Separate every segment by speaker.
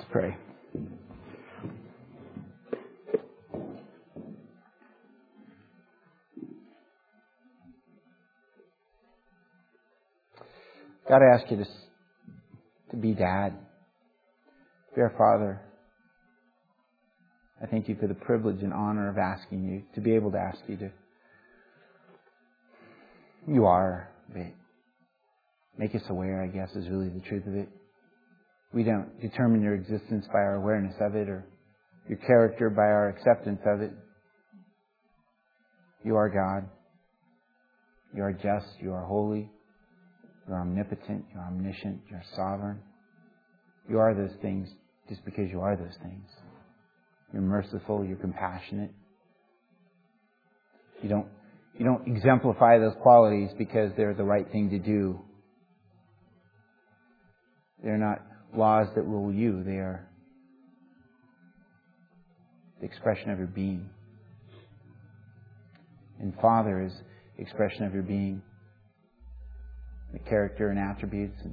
Speaker 1: pray. God, I ask you to be Dad, be our Father. I thank you for the privilege and honor of asking you, to be able to ask you to. You are, but make us aware, I guess, is really the truth of it. We don't determine your existence by our awareness of it or your character by our acceptance of it. You are God. You are just. You are holy. You are omnipotent. You are omniscient. You are sovereign. You are those things just because you are those things. You're merciful. You're compassionate. You don't exemplify those qualities because they're the right thing to do. They're not laws that rule you. They are the expression of your being. And Father is the expression of your being. The character and attributes and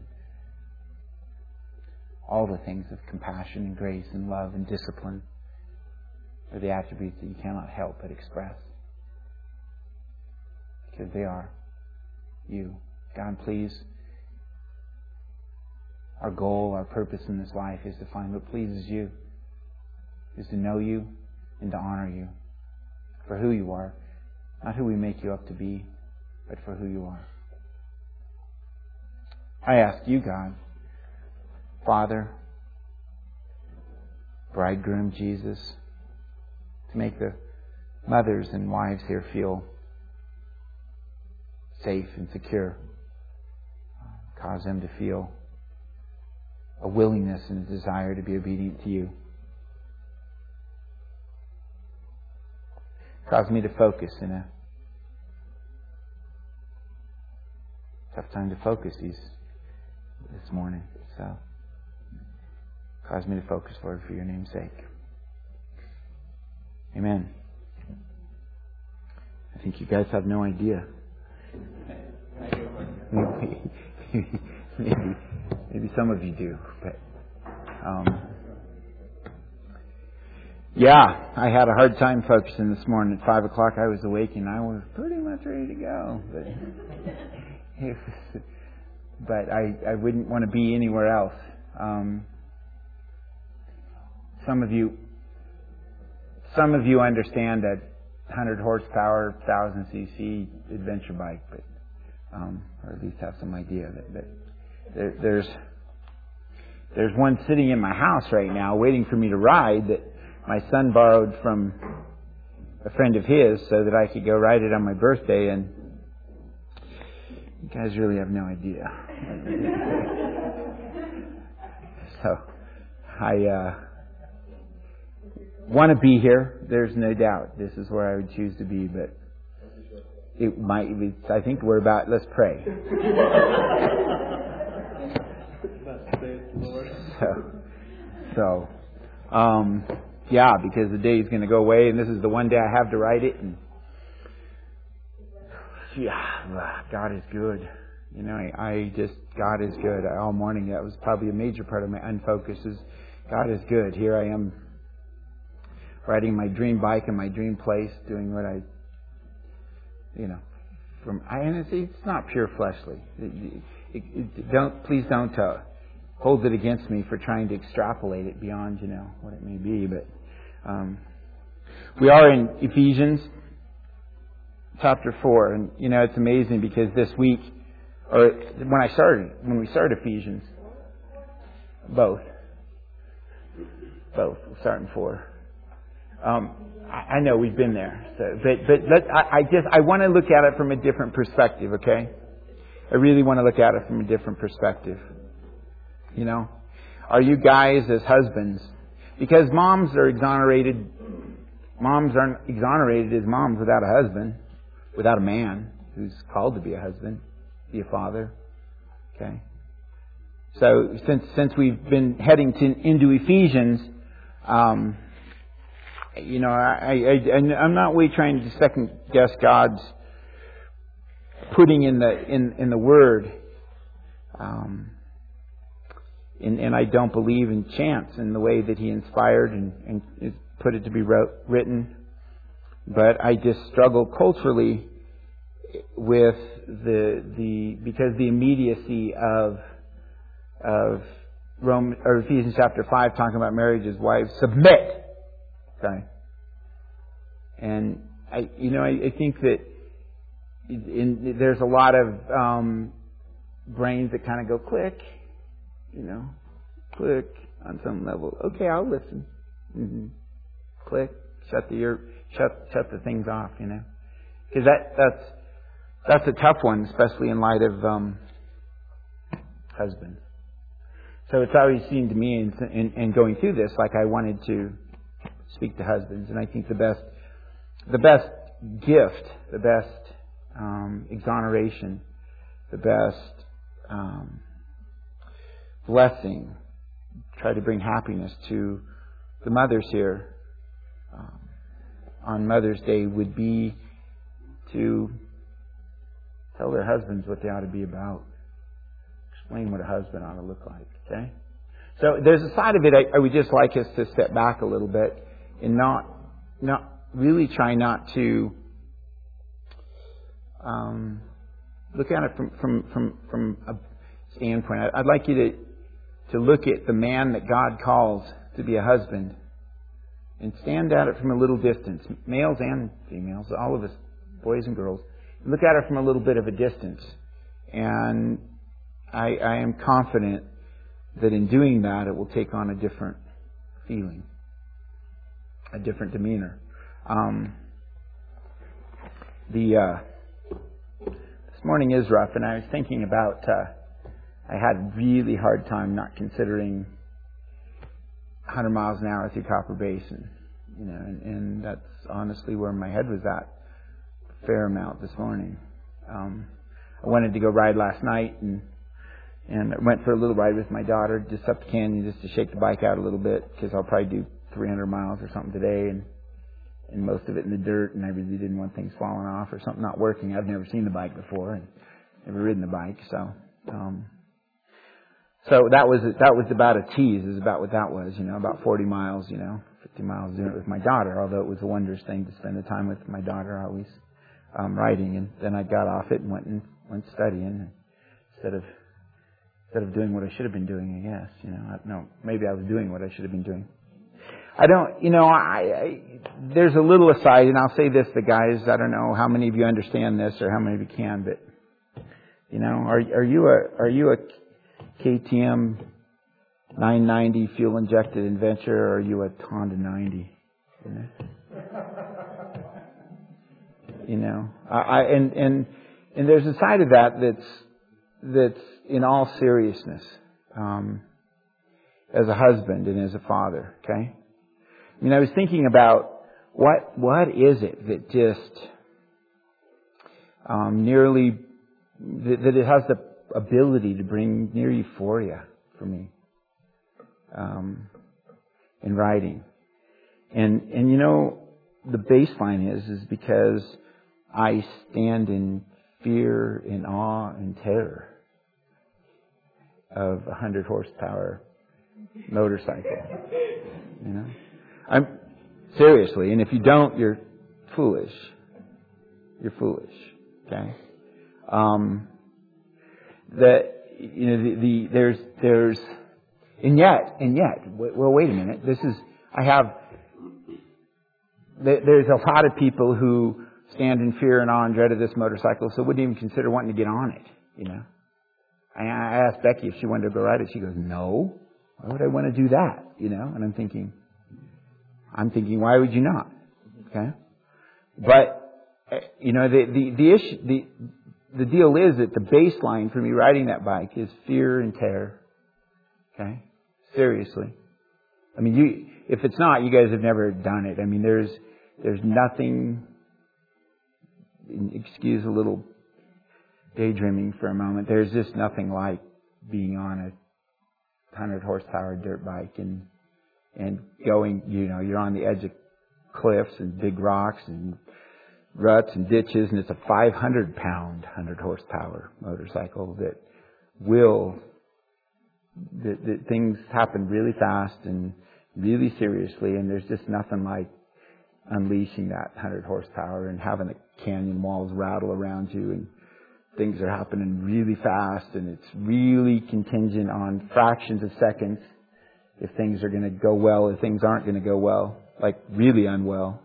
Speaker 1: all the things of compassion and grace and love and discipline are the attributes that you cannot help but express. Because they are you. God, please, our goal, our purpose in this life is to find what pleases you, is to know you and to honor you for who you are. Not who we make you up to be, but for who you are. I ask you, God, Father, Bridegroom Jesus, to make the mothers and wives here feel safe and secure. Cause them to feel a willingness and a desire to be obedient to you. Cause me to focus in a tough time to focus this morning. So, cause me to focus, Lord, for your name's sake. Amen. I think you guys have no idea. Maybe some of you do, but yeah, I had a hard time focusing this morning. At 5 o'clock, I was awake and I was pretty much ready to go, but I wouldn't want to be anywhere else. Some of you understand that 100 horsepower, 1,000 cc adventure bike, but or at least have some idea that there's one sitting in my house right now waiting for me to ride that my son borrowed from a friend of his so that I could go ride it on my birthday, and you guys really have no idea. So I want to be here. There's no doubt this is where I would choose to be, but it might be, I think we're about, let's pray. Yeah, because the day is going to go away, and this is the one day I have to write it. And yeah, God is good. You know, God is good. All morning, that was probably a major part of my unfocus is God is good. Here I am riding my dream bike in my dream place, doing what I, and it's not pure fleshly. Please don't hold it against me for trying to extrapolate it beyond, what it may be. But we are in Ephesians chapter 4, and it's amazing because this week, or when we started Ephesians, both we're starting 4. I know we've been there, I want to look at it from a different perspective. Okay, I really want to look at it from a different perspective. Are you guys as husbands? Because moms aren't exonerated as moms without a husband, without a man who's called to be a husband, be a father. Okay. So since we've been heading into Ephesians, I'm not really trying to second guess God's putting in the Word. and I don't believe in chance in the way that he inspired and put it to be written. But I just struggle culturally with because the immediacy of Ephesians chapter 5 talking about marriage as wives submit. Okay. And I think that there's a lot of brains that kind of go click, click on some level. Okay, I'll listen. Mm-hmm. Click, shut the things off, because that's a tough one, especially in light of husbands. So it's always seemed to me in going through this like I wanted to speak to husbands, and I think the best gift, the best exoneration, the best blessing, try to bring happiness to the mothers here on Mother's Day would be to tell their husbands what they ought to be about. Explain what a husband ought to look like. Okay? So there's a side of it I would just like us to step back a little bit and not really try not to look at it from a standpoint. I'd like you to look at the man that God calls to be a husband and stand at it from a little distance, males and females, all of us, boys and girls. Look at it from a little bit of a distance, and I am confident that in doing that, it will take on a different feeling, a different demeanor. This morning is rough, and I was thinking about. I had a really hard time not considering 100 miles an hour through Copper Basin, and that's honestly where my head was at a fair amount this morning. I wanted to go ride last night, and I went for a little ride with my daughter just up the canyon just to shake the bike out a little bit, because I'll probably do 300 miles or something today, and most of it in the dirt, and I really didn't want things falling off or something not working. I've never seen the bike before and never ridden the bike, so that was about a tease, is about what that was, about 40 miles, 50 miles doing it with my daughter, although it was a wondrous thing to spend the time with my daughter always riding. And then I got off it and went studying instead of doing what I should have been doing, I guess. No, maybe I was doing what I should have been doing. I don't, there's a little aside, and I'll say this to guys, I don't know how many of you understand this or how many of you can, but, are you a KTM 990 fuel injected adventure, or are you a Honda 90? And there's a side of that that's in all seriousness, as a husband and as a father. Okay, I was thinking about what is it that just that it has the ability to bring near euphoria for me in writing, and the baseline is because I stand in fear and awe and terror of 100 horsepower motorcycle. I'm seriously, and if you don't, you're foolish. You're foolish. Okay. There's and yet. Well, wait a minute. There's a lot of people who stand in fear and awe and dread of this motorcycle, so wouldn't even consider wanting to get on it. I asked Becky if she wanted to go ride it. She goes, "No, why would I want to do that?" And I'm thinking, why would you not? Okay, but the issue, the deal is that the baseline for me riding that bike is fear and terror. Okay, seriously. If it's not, you guys have never done it. There's nothing. Excuse a little daydreaming for a moment. There's just nothing like being on a 100 horsepower dirt bike and going. You're on the edge of cliffs and big rocks and ruts and ditches, and it's a 500-pound 100 horsepower motorcycle that will that things happen really fast and really seriously, and there's just nothing like unleashing that 100 horsepower and having the canyon walls rattle around you, and things are happening really fast, and it's really contingent on fractions of seconds if things are going to go well, if things aren't going to go well, like really unwell.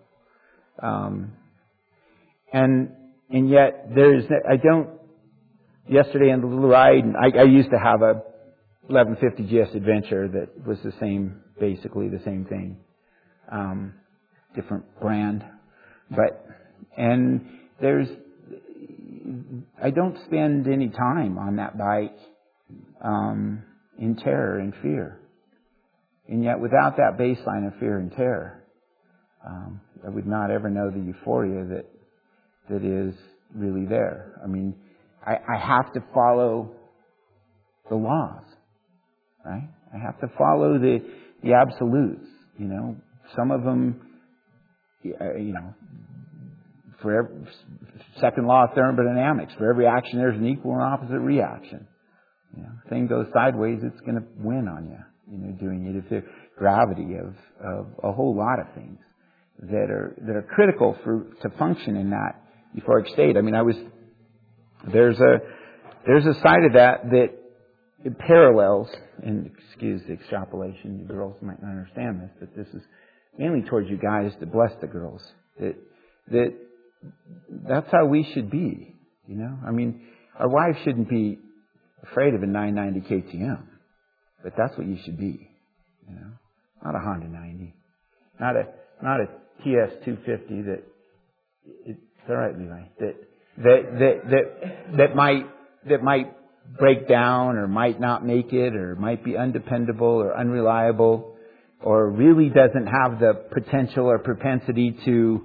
Speaker 1: And yet yesterday in the little ride, I used to have a 1150 GS Adventure that was basically the same thing. Different brand. I don't spend any time on that bike, in terror and fear. And yet without that baseline of fear and terror, I would not ever know the euphoria that is really there. I mean, I have to follow the laws, right? I have to follow the absolutes, Some of them, for every second law of thermodynamics, for every action there's an equal and opposite reaction. If thing goes sideways, it's going to win on you. Doing it. If the gravity of a whole lot of things that are critical to function in that euphoric state. I mean, there's a side of that it parallels, and excuse the extrapolation, you girls might not understand this, but this is mainly towards you guys to bless the girls. That's how we should be, I mean, our wives shouldn't be afraid of a 990 KTM, but that's what you should be, Not a Honda 90, not a TS 250 it's all right, Levi, that might break down or might not make it or might be undependable or unreliable or really doesn't have the potential or propensity to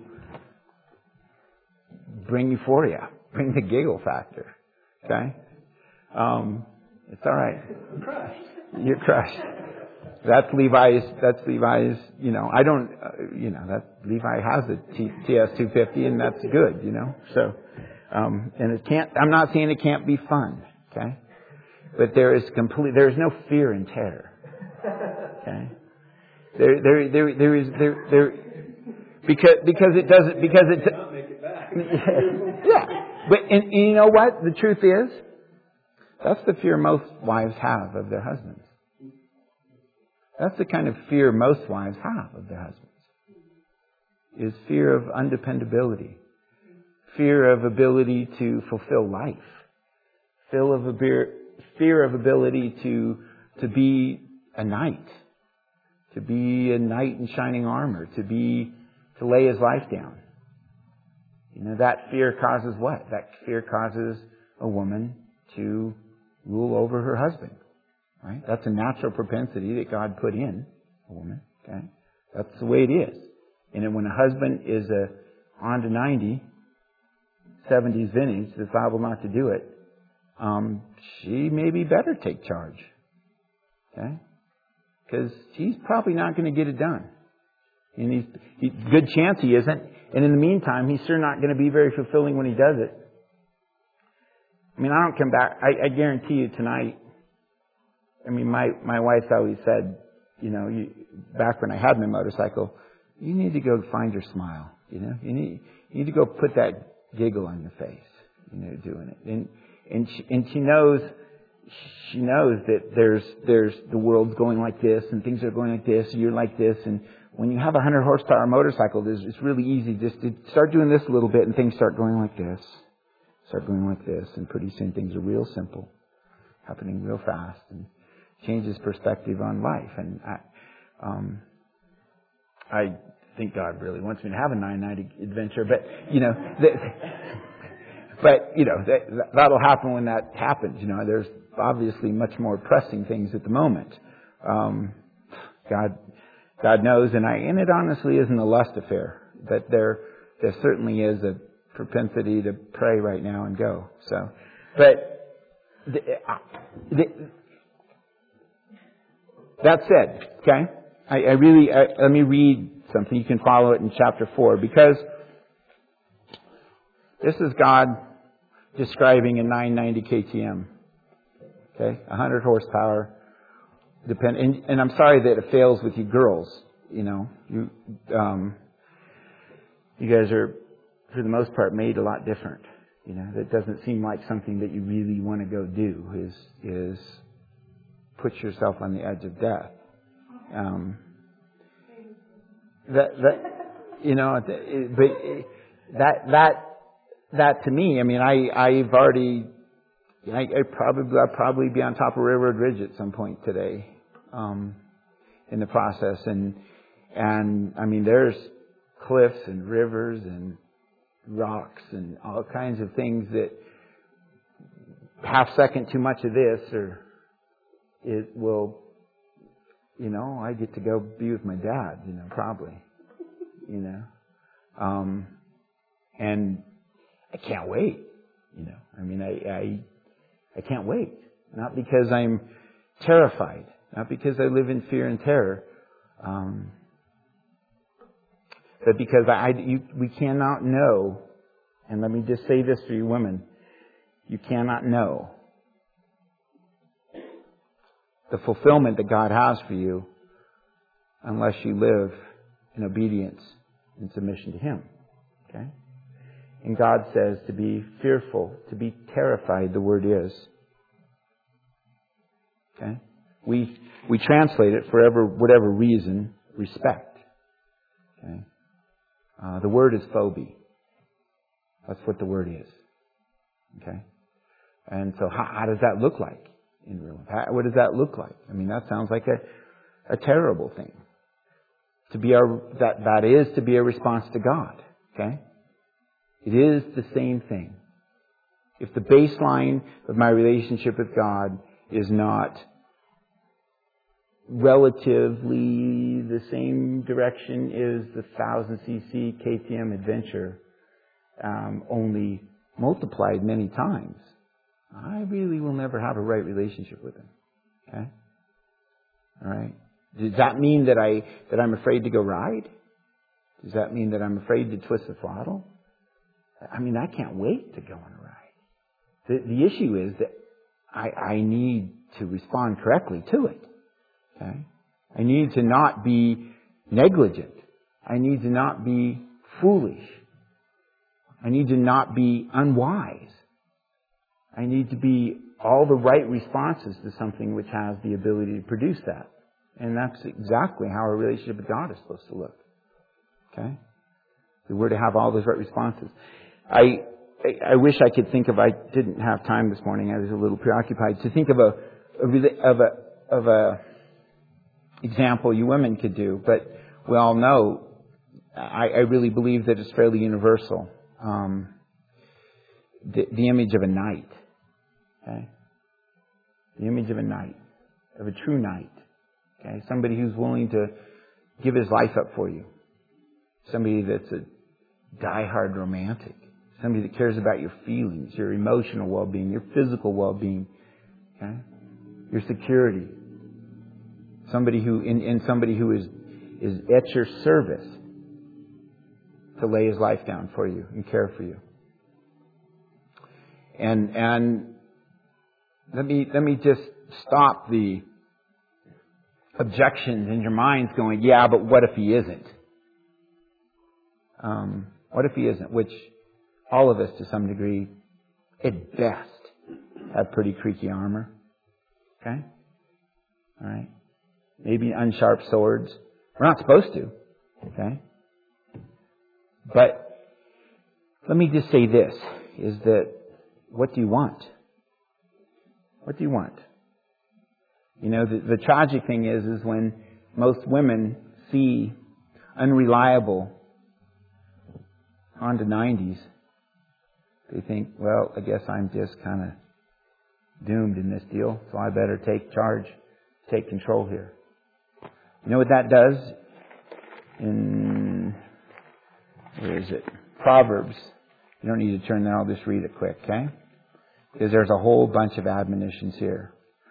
Speaker 1: bring euphoria, bring the giggle factor. Okay? It's all right. You're crushed. That's Levi's, I don't, Levi has a TS 250 and that's good, So, and I'm not saying it can't be fun, okay? But there is no fear and terror, okay? Because it not make it back. Yeah. But, and you know what? The truth is, that's the fear most wives have of their husbands. That's the kind of fear most wives have of their husbands. Is fear of undependability. Fear of ability to fulfill life. Fear of ability to be a knight. To be a knight in shining armor. To lay his life down. That fear causes what? That fear causes a woman to rule over her husband. Right? That's a natural propensity that God put in a woman. Okay? That's the way it is. And then when a husband is a Honda 90, 70s vintage, that's liable not to do it, she maybe better take charge. Okay? Because he's probably not going to get it done. And good chance he isn't. And in the meantime, he's sure not going to be very fulfilling when he does it. I mean, I don't come back. I guarantee you tonight. I mean, my wife's always said, back when I had my motorcycle, you need to go find your smile. You need to go put that giggle on your face. Doing it. And she knows that there's the world's going like this and things are going like this and you're like this, and when you have a 100 horsepower motorcycle, it's really easy just to start doing this a little bit and things start going like this. Start going like this, and pretty soon things are real simple, happening real fast, and changes perspective on life. And I think God really wants me to have a 990 adventure, but that'll happen when that happens. There's obviously much more pressing things at the moment. God knows, and it honestly isn't a lust affair, but there certainly is a propensity to pray right now and go. So, but that said, okay, let me read something. You can follow it in chapter 4, because this is God describing a 990 KTM. Okay, 100 horsepower, and I'm sorry that it fails with you girls. You know, you guys are, for the most part, made a lot different. You know, that doesn't seem like something that you really want to go do, is put yourself on the edge of death. That to me, I mean, I'll probably be on top of Railroad Ridge at some point today, in the process, and I mean, there's cliffs and rivers and rocks and all kinds of things that half second too much of this, or it will, you know, I get to go be with my dad, you know, probably, you know, and I can't wait, you know, I mean, I can't wait, not because I'm terrified, not because I live in fear and terror, but because we cannot know, and let me just say this for you women, you cannot know the fulfillment that God has for you unless you live in obedience and submission to Him. Okay? And God says to be fearful, to be terrified, the word is. Okay? We translate it for whatever reason, respect. Okay? The word is phobia. That's what the word is. Okay? And so how does that look like in real life? What does that look like? I mean, that sounds like a terrible thing. That is to be a response to God. Okay? It is the same thing. If the baseline of my relationship with God is not relatively the same direction as the 1000 cc KTM adventure, only multiplied many times, I really will never have a right relationship with Him. Okay? All right? Does that mean that I'm afraid to go ride? Does that mean that I'm afraid to twist the throttle? I mean, I can't wait to go on a ride. The issue is that I need to respond correctly to it. Okay? I need to not be negligent. I need to not be foolish. I need to not be unwise. I need to be all the right responses to something which has the ability to produce that. And that's exactly how our relationship with God is supposed to look. Okay? We're to have all those right responses. I wish I could think of, I didn't have time this morning, I was a little preoccupied, to think of a example you women could do, but we all know, I really believe that it's fairly universal. The image of a knight. Okay? The image of a knight. Of a true knight. Okay? Somebody who's willing to give his life up for you. Somebody that's a diehard romantic. Somebody that cares about your feelings, your emotional well-being, your physical well-being. Okay? Your security. Somebody who is at your service to lay his life down for you and care for you. And let me just stop the objections in your minds going, yeah, but what if he isn't? What if he isn't? Which all of us to some degree, at best, have pretty creaky armor. Okay? All right? Maybe unsharp swords. We're not supposed to. Okay? But let me just say this, is that what do you want? What do you want? You know, the tragic thing is when most women see unreliable Honda 90s, they think, well, I guess I'm just kind of doomed in this deal, so I better take charge, take control here. You know what that does? Where is it? Proverbs. You don't need to turn there, I'll just read it quick, okay? Because there's a whole bunch of admonitions here.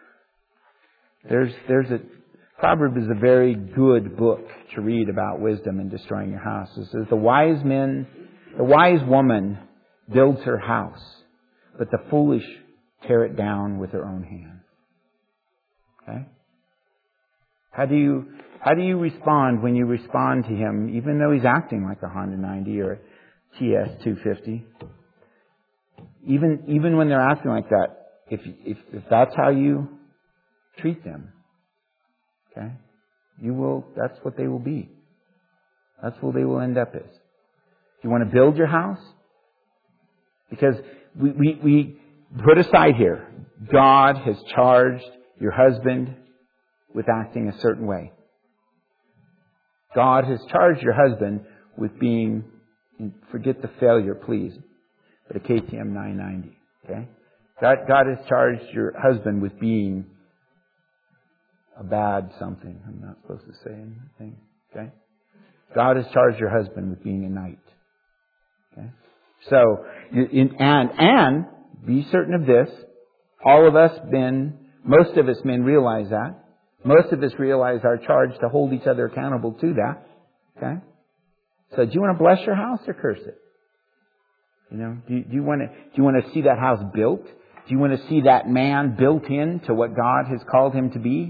Speaker 1: Proverbs is a very good book to read about wisdom and destroying your house. It says, the wise woman builds her house, but the foolish tear it down with her own hand. Okay? How do you respond when you respond to him, even though he's acting like a Honda 90 or a TS 250? Even when they're acting like that, if that's how you treat them, okay, that's what they will be. That's what they will end up as. You want to build your house? Because we put aside here, God has charged your husband with acting a certain way. God has charged your husband with being, forget the failure, please, but a KTM 990. Okay? God has charged your husband with being a bad something. I'm not supposed to say anything. Okay? God has charged your husband with being a knight. Okay? So, and be certain of this. All of us most of us men realize that. Most of us realize our charge to hold each other accountable to that. Okay? So do you want to bless your house or curse it? You know, do you want to see that house built? Do you want to see that man built into what God has called him to be?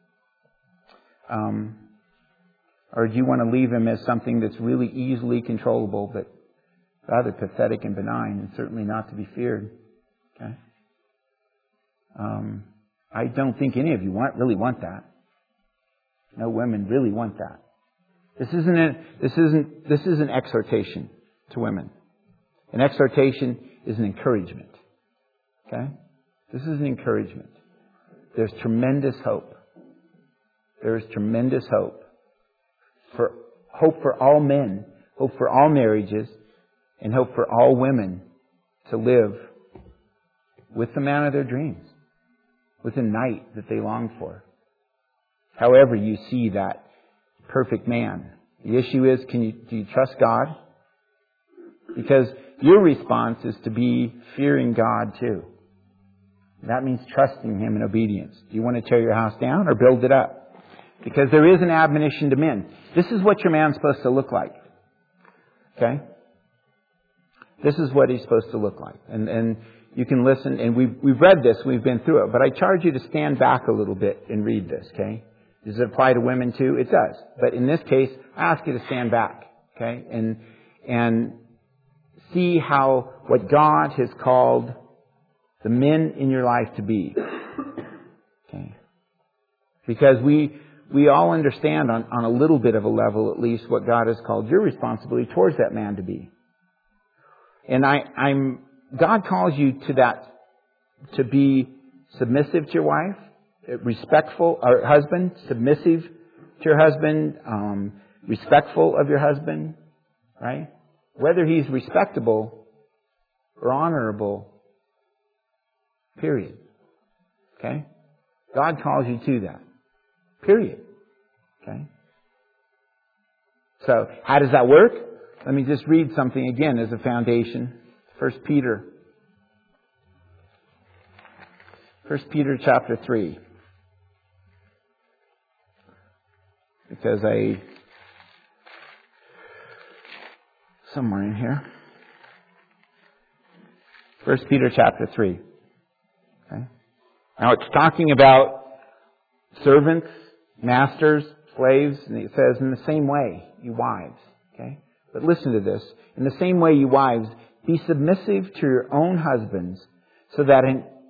Speaker 1: Or do you want to leave him as something that's really easily controllable, but rather pathetic and benign, and certainly not to be feared? Okay. I don't think any of you really want that. No women really want that. This isn't exhortation to women. An exhortation is an encouragement. Okay? This is an encouragement. There's tremendous hope. There is tremendous hope. Hope for all men, hope for all marriages, and hope for all women to live with the man of their dreams, with a knight that they long for. However you see that perfect man. The issue is, do you trust God? Because your response is to be fearing God too. That means trusting Him in obedience. Do you want to tear your house down or build it up? Because there is an admonition to men. This is what your man's supposed to look like. Okay? This is what he's supposed to look like. And you can listen, and we've read this, we've been through it, but I charge you to stand back a little bit and read this, okay? Does it apply to women too? It does. But in this case, I ask you to stand back, okay? And see what God has called the men in your life to be. Okay? Because we all understand on a little bit of a level at least what God has called your responsibility towards that man to be. And God calls you to that, to be submissive to your wife, respectful, or husband, submissive to your husband, respectful of your husband, right? Whether he's respectable or honorable, period. Okay? God calls you to that. Period. Okay? So, how does that work? Let me just read something again as a foundation. 1 Peter chapter 3. Because somewhere in here. 1 Peter chapter 3. Okay? Now it's talking about servants, masters, slaves, and it says in the same way, you wives. Okay? But listen to this. In the same way, you wives, be submissive to your own husbands, so that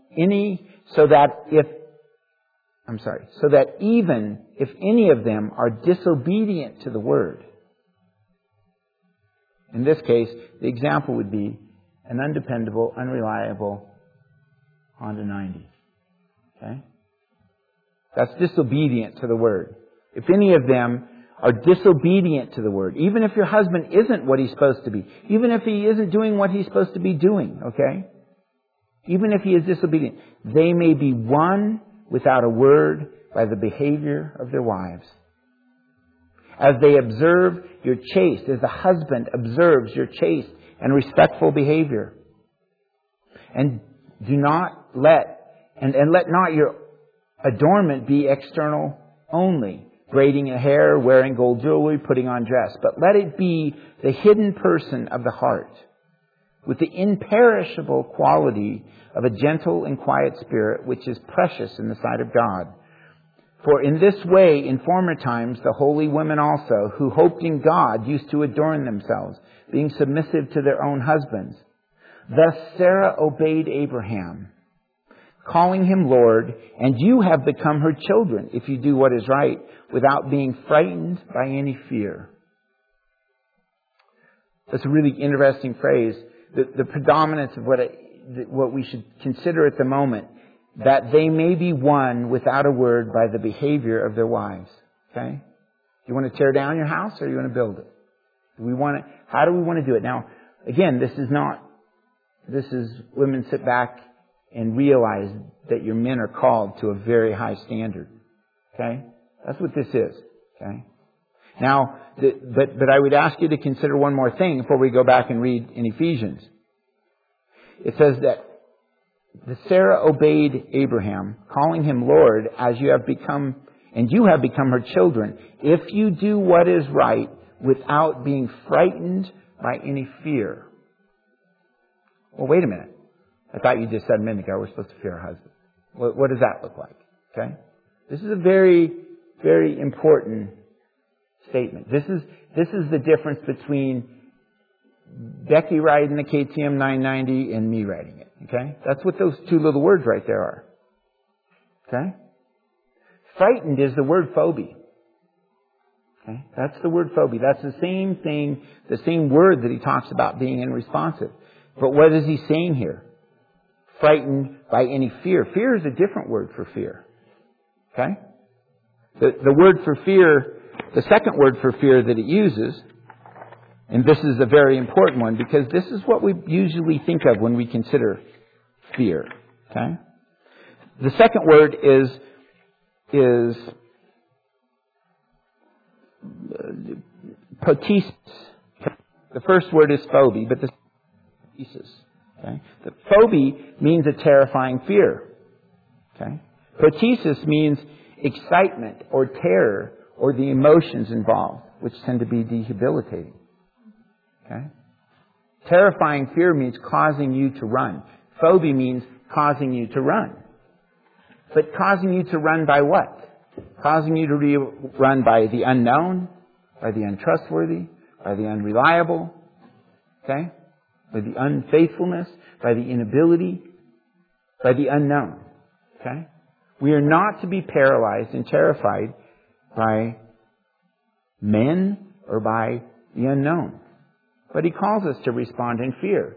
Speaker 1: even if any of them are disobedient to the word. In this case, the example would be an undependable, unreliable Honda 90. Okay? That's disobedient to the word. If any of them are disobedient to the word, even if your husband isn't what he's supposed to be, even if he isn't doing what he's supposed to be doing, okay? Even if he is disobedient, they may be won without a word by the behavior of their wives. As they observe your chaste, as the husband observes your chaste and respectful behavior. And let not your adornment be external only, braiding a hair, wearing gold jewelry, putting on dress, but let it be the hidden person of the heart, with the imperishable quality of a gentle and quiet spirit, which is precious in the sight of God. For in this way, in former times, the holy women also, who hoped in God, used to adorn themselves, being submissive to their own husbands. Thus Sarah obeyed Abraham, calling him Lord, and you have become her children, if you do what is right, without being frightened by any fear. That's a really interesting phrase. The predominance of what we should consider at the moment, that they may be won without a word by the behavior of their wives. Okay? You want to tear down your house or you want to build it? How do we want to do it? Now, again, this is women sit back and realize that your men are called to a very high standard. Okay? That's what this is. Okay? Now, but I would ask you to consider one more thing before we go back and read in Ephesians. It says that Sarah obeyed Abraham, calling him Lord, as you have become her children, if you do what is right without being frightened by any fear. Well, wait a minute. I thought you just said a minute ago we're supposed to fear our husband. What does that look like? Okay? This is a very, very important statement. This is the difference between Becky riding the KTM 990 and me riding it. Okay? That's what those two little words right there are. Okay? Frightened is the word phobia. Okay? That's the word phobia. That's the same thing, the same word that he talks about being unresponsive. But what is he saying here? Frightened by any fear. Fear is a different word for fear. Okay? The word for fear, the second word for fear that it uses, and this is a very important one because this is what we usually think of when we consider fear. Okay? The second word is potesis. The first word is phobia, but the potesis. Okay? The phobia means a terrifying fear. Okay? Potesis means excitement or terror or the emotions involved, which tend to be debilitating. Okay? Terrifying fear means causing you to run. Phobia means causing you to run. But causing you to run by what? Causing you to run by the unknown, by the untrustworthy, by the unreliable, okay? By the unfaithfulness, by the inability, by the unknown, okay? We are not to be paralyzed and terrified by men or by the unknown. But he calls us to respond in fear.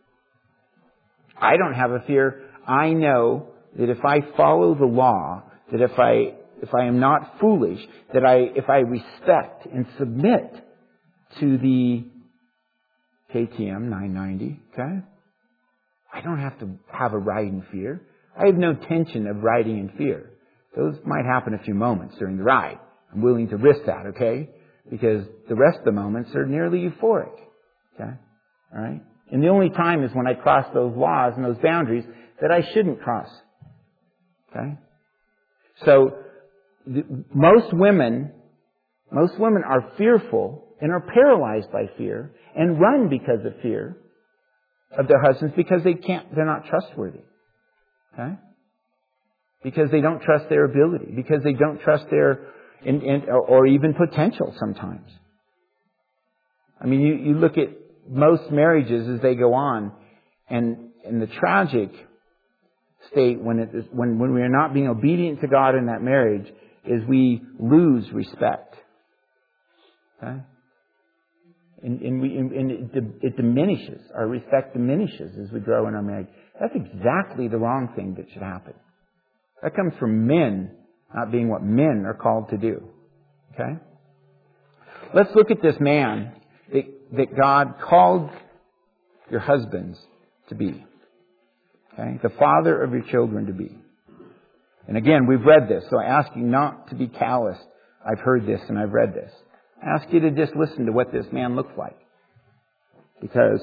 Speaker 1: I don't have a fear. I know that if I follow the law, that if I am not foolish, that if I respect and submit to the KTM 990, okay? I don't have to have a ride in fear. I have no tension of riding in fear. Those might happen a few moments during the ride. I'm willing to risk that, okay? Because the rest of the moments are nearly euphoric. Okay? All right? And the only time is when I cross those laws and those boundaries that I shouldn't cross. Okay? So, most women are fearful and are paralyzed by fear and run because of fear of their husbands because they're not trustworthy. Okay? Because they don't trust their ability. Because they don't trust their, or even potential sometimes. I mean, you look at most marriages as they go on, and in the tragic state when we are not being obedient to God in that marriage is we lose respect. Okay? And it diminishes. Our respect diminishes as we grow in our marriage. That's exactly the wrong thing that should happen. That comes from men not being what men are called to do. Okay? Let's look at this man that God called your husbands to be. Okay? The father of your children to be. And again, we've read this, so I ask you not to be callous. I've heard this and I've read this. I ask you to just listen to what this man looks like. Because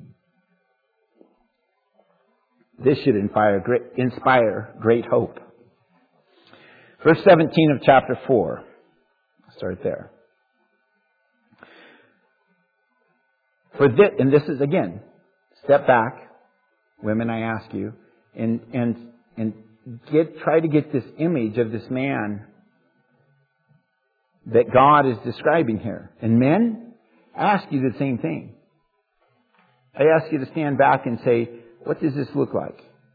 Speaker 1: this should inspire great hope. Verse 17 of chapter 4. I'll start there. For this, and this is again, step back, women, I ask you, and try to get this image of this man that God is describing here. And men, I ask you the same thing. I ask you to stand back and say, what does this look like?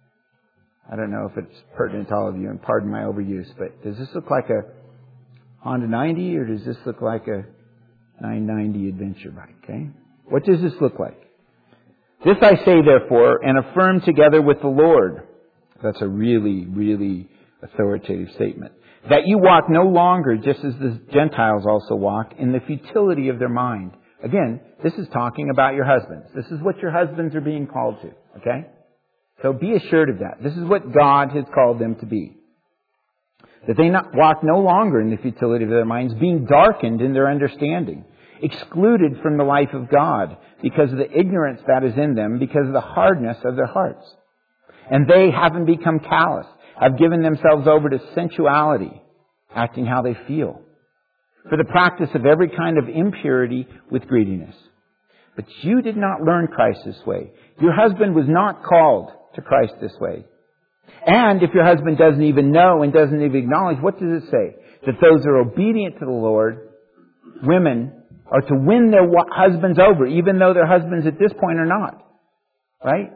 Speaker 1: I don't know if it's pertinent to all of you, and pardon my overuse, but does this look like a Honda 90 or does this look like a 990 adventure bike? Okay? What does this look like? This I say, therefore, and affirm together with the Lord. That's a really, really authoritative statement. That you walk no longer just as the Gentiles also walk in the futility of their mind. Again, this is talking about your husbands. This is what your husbands are being called to. Okay? So be assured of that. This is what God has called them to be. That they not walk no longer in the futility of their minds, being darkened in their understanding, excluded from the life of God because of the ignorance that is in them, because of the hardness of their hearts. And they, having become callous, have given themselves over to sensuality, acting how they feel, for the practice of every kind of impurity with greediness. But you did not learn Christ this way. Your husband was not called to Christ this way. And if your husband doesn't even know and doesn't even acknowledge, what does it say? That those who are obedient to the Lord, women, are to win their husbands over, even though their husbands at this point are not. Right?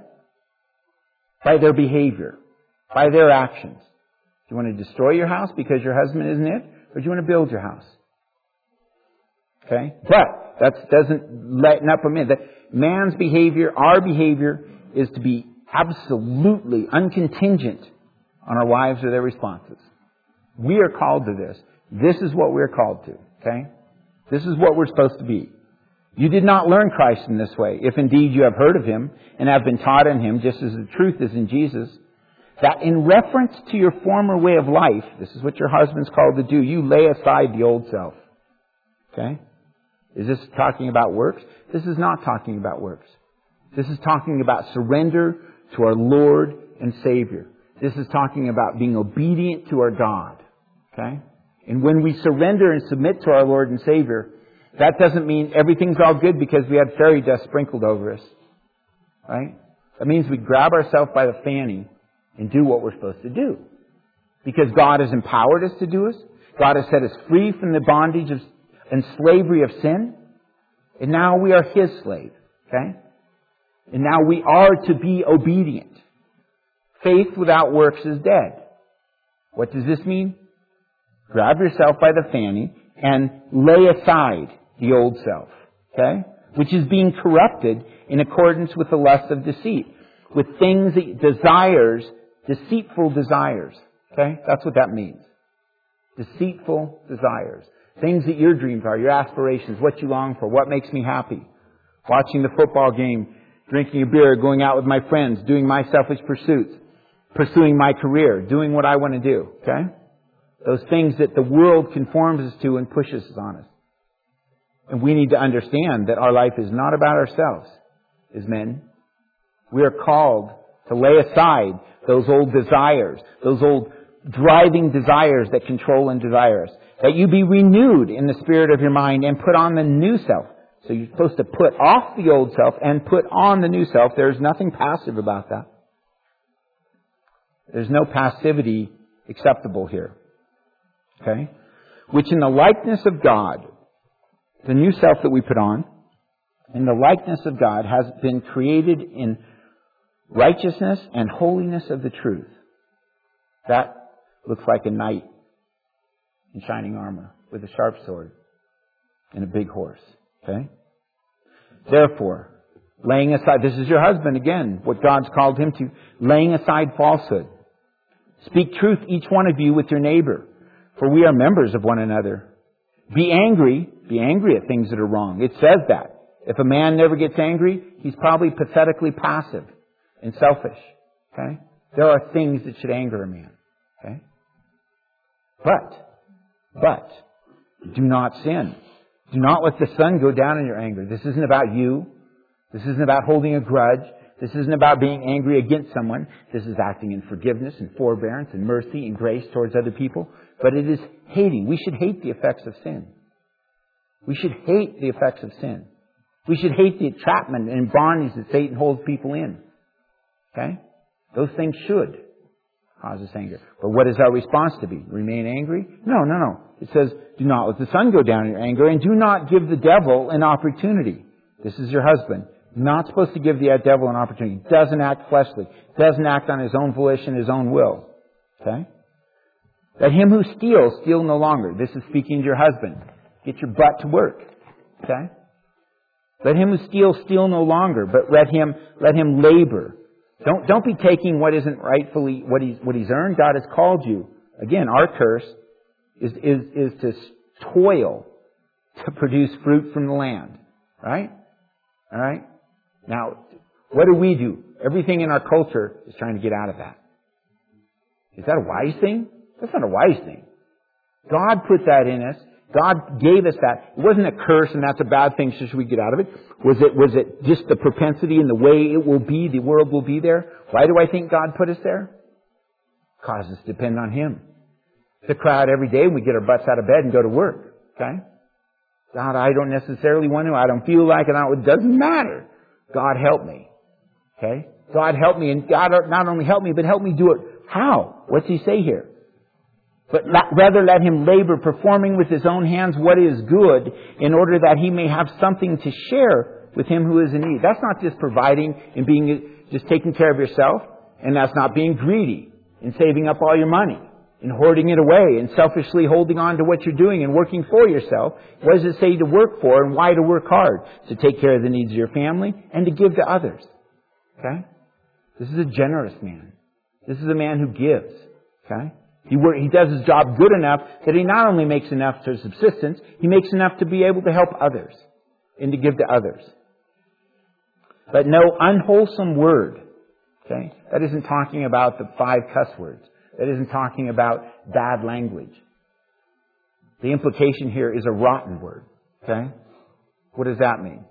Speaker 1: By their behavior. By their actions. Do you want to destroy your house because your husband isn't it? Or do you want to build your house? Okay? But that doesn't lighten up a minute. That man's behavior, our behavior, is to be absolutely uncontingent on our wives or their responses. We are called to this. This is what we're called to. Okay? This is what we're supposed to be. You did not learn Christ in this way, if indeed you have heard of Him and have been taught in Him, just as the truth is in Jesus, that in reference to your former way of life, this is what your husband's called to do, you lay aside the old self. Okay? Is this talking about works? This is not talking about works. This is talking about surrender to our Lord and Savior. This is talking about being obedient to our God. Okay? And when we surrender and submit to our Lord and Savior, that doesn't mean everything's all good because we had fairy dust sprinkled over us. Right? That means we grab ourselves by the fanny and do what we're supposed to do. Because God has empowered us to do it. God has set us free from the bondage and slavery of sin. And now we are His slave. Okay? And now we are to be obedient. Faith without works is dead. What does this mean? Grab yourself by the fanny and lay aside the old self. Okay? Which is being corrupted in accordance with the lust of deceit. With things, desires, deceitful desires. Okay? That's what that means. Deceitful desires. Things that your dreams are, your aspirations, what you long for, what makes me happy. Watching the football game, drinking a beer, going out with my friends, doing my selfish pursuits, pursuing my career, doing what I want to do. Okay? Those things that the world conforms us to and pushes us on us. And we need to understand that our life is not about ourselves as men. We are called to lay aside those old desires, those old driving desires that control and desire us. That you be renewed in the spirit of your mind and put on the new self. So you're supposed to put off the old self and put on the new self. There's nothing passive about that. There's no passivity acceptable here. Okay? Which in the likeness of God, the new self that we put on, in the likeness of God, has been created in righteousness and holiness of the truth. That looks like a knight in shining armor with a sharp sword and a big horse. Okay? Therefore, laying aside, this is your husband again, what God's called him to, laying aside falsehood. Speak truth, each one of you, with your neighbor, for we are members of one another. Be angry at things that are wrong. It says that. If a man never gets angry, he's probably pathetically passive and selfish. Okay? There are things that should anger a man. Okay? But, do not sin. Do not let the sun go down in your anger. This isn't about you. This isn't about holding a grudge. This isn't about being angry against someone. This is acting in forgiveness and forbearance and mercy and grace towards other people. But it is hating. We should hate the effects of sin. We should hate the effects of sin. We should hate the entrapment and bondage that Satan holds people in. Okay? Those things should. causes anger. But what is our response to be? Remain angry? No. It says, do not let the sun go down in your anger, and do not give the devil an opportunity. This is your husband. Not supposed to give the devil an opportunity. Doesn't act fleshly. Doesn't act on his own volition, his own will. Okay? Let him who steals, steal no longer. This is speaking to your husband. Get your butt to work. Okay? Let him who steals, steal no longer, but let him labor. Don't be taking what isn't rightfully what he's earned. God has called you. Again, our curse is to toil to produce fruit from the land. Right? All right? Now, what do? Everything in our culture is trying to get out of that. Is that a wise thing? That's not a wise thing. God put that in us. God gave us that. It wasn't a curse and that's a bad thing, so should we get out of it? Was it just the propensity and the way it will be, the world will be there? Why do I think God put us there? Because us to depend on Him. To cry out every day when we get our butts out of bed and go to work. Okay? God, I don't necessarily want to. I don't feel like it. It doesn't matter. God help me. Okay? God help me. And God not only help me, but help me do it. How? What's He say here? But rather let him labor, performing with his own hands what is good, in order that he may have something to share with him who is in need. That's not just providing and just taking care of yourself. And that's not being greedy and saving up all your money and hoarding it away and selfishly holding on to what you're doing and working for yourself. What does it say to work for and why to work hard? To take care of the needs of your family and to give to others. Okay? This is a generous man. This is a man who gives. Okay? He does his job good enough that he not only makes enough for subsistence, he makes enough to be able to help others and to give to others. But no unwholesome word. Okay? That isn't talking about the 5 cuss words. That isn't talking about bad language. The implication here is a rotten word. Okay? What does that mean?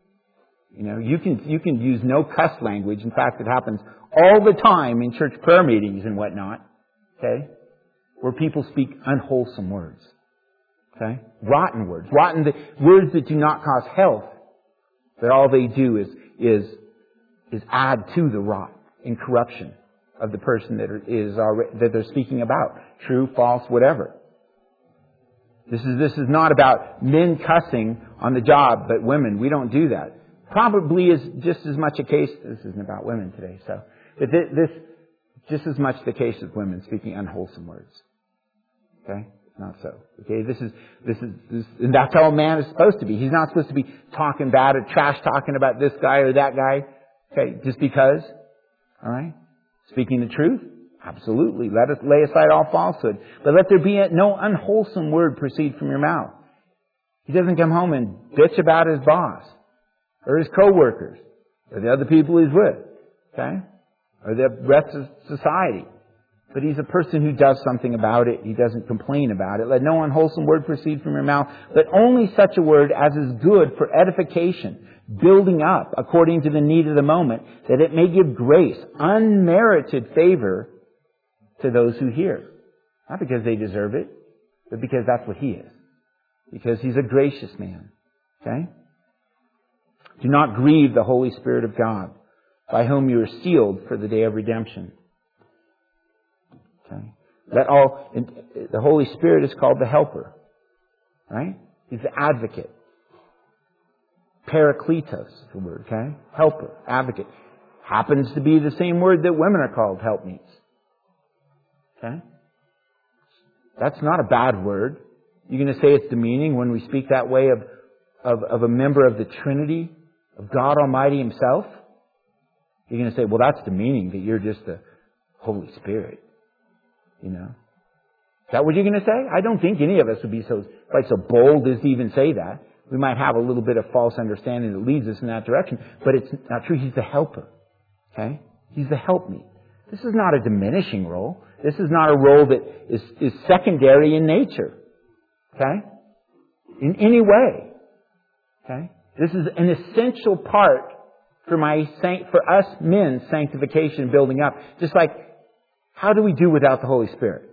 Speaker 1: You can use no cuss language. In fact, it happens all the time in church prayer meetings and whatnot. Okay? Where people speak unwholesome words. Okay? Rotten words. Words that do not cause health. That all they do is add to the rot and corruption of the person that they're speaking about. True, false, whatever. This is not about men cussing on the job, but women. We don't do that. Probably is just as much a case. This isn't about women today, so. But this just as much the case of women speaking unwholesome words. Okay? Not so. Okay? This is, and that's how a man is supposed to be. He's not supposed to be talking bad or trash talking about this guy or that guy. Okay? Just because. Alright? Speaking the truth? Absolutely. Let us lay aside all falsehood. But let there be no unwholesome word proceed from your mouth. He doesn't come home and bitch about his boss. Or his co-workers. Or the other people he's with. Okay? Or the rest of society. But he's a person who does something about it. He doesn't complain about it. Let no unwholesome word proceed from your mouth, but only such a word as is good for edification, building up according to the need of the moment, that it may give grace, unmerited favor to those who hear. Not because they deserve it, but because that's what He is. Because He's a gracious man. Okay? Do not grieve the Holy Spirit of God, by whom you are sealed for the day of redemption. Okay. The Holy Spirit is called the Helper. Right? He's the advocate. Parakletos is the word, okay? Helper, advocate. Happens to be the same word that women are called helpmeets. Okay? That's not a bad word. You're going to say it's demeaning when we speak that way of a member of the Trinity, of God Almighty Himself? You're going to say, well, that's demeaning, that you're just the Holy Spirit. Is that what you're going to say? I don't think any of us would be so bold as to even say that. We might have a little bit of false understanding that leads us in that direction, but it's not true. He's the helper. Okay? He's the helpmeet. This is not a diminishing role. This is not a role that is secondary in nature. Okay? In any way. Okay? This is an essential part for us men's sanctification building up. Just like, how do we do without the Holy Spirit?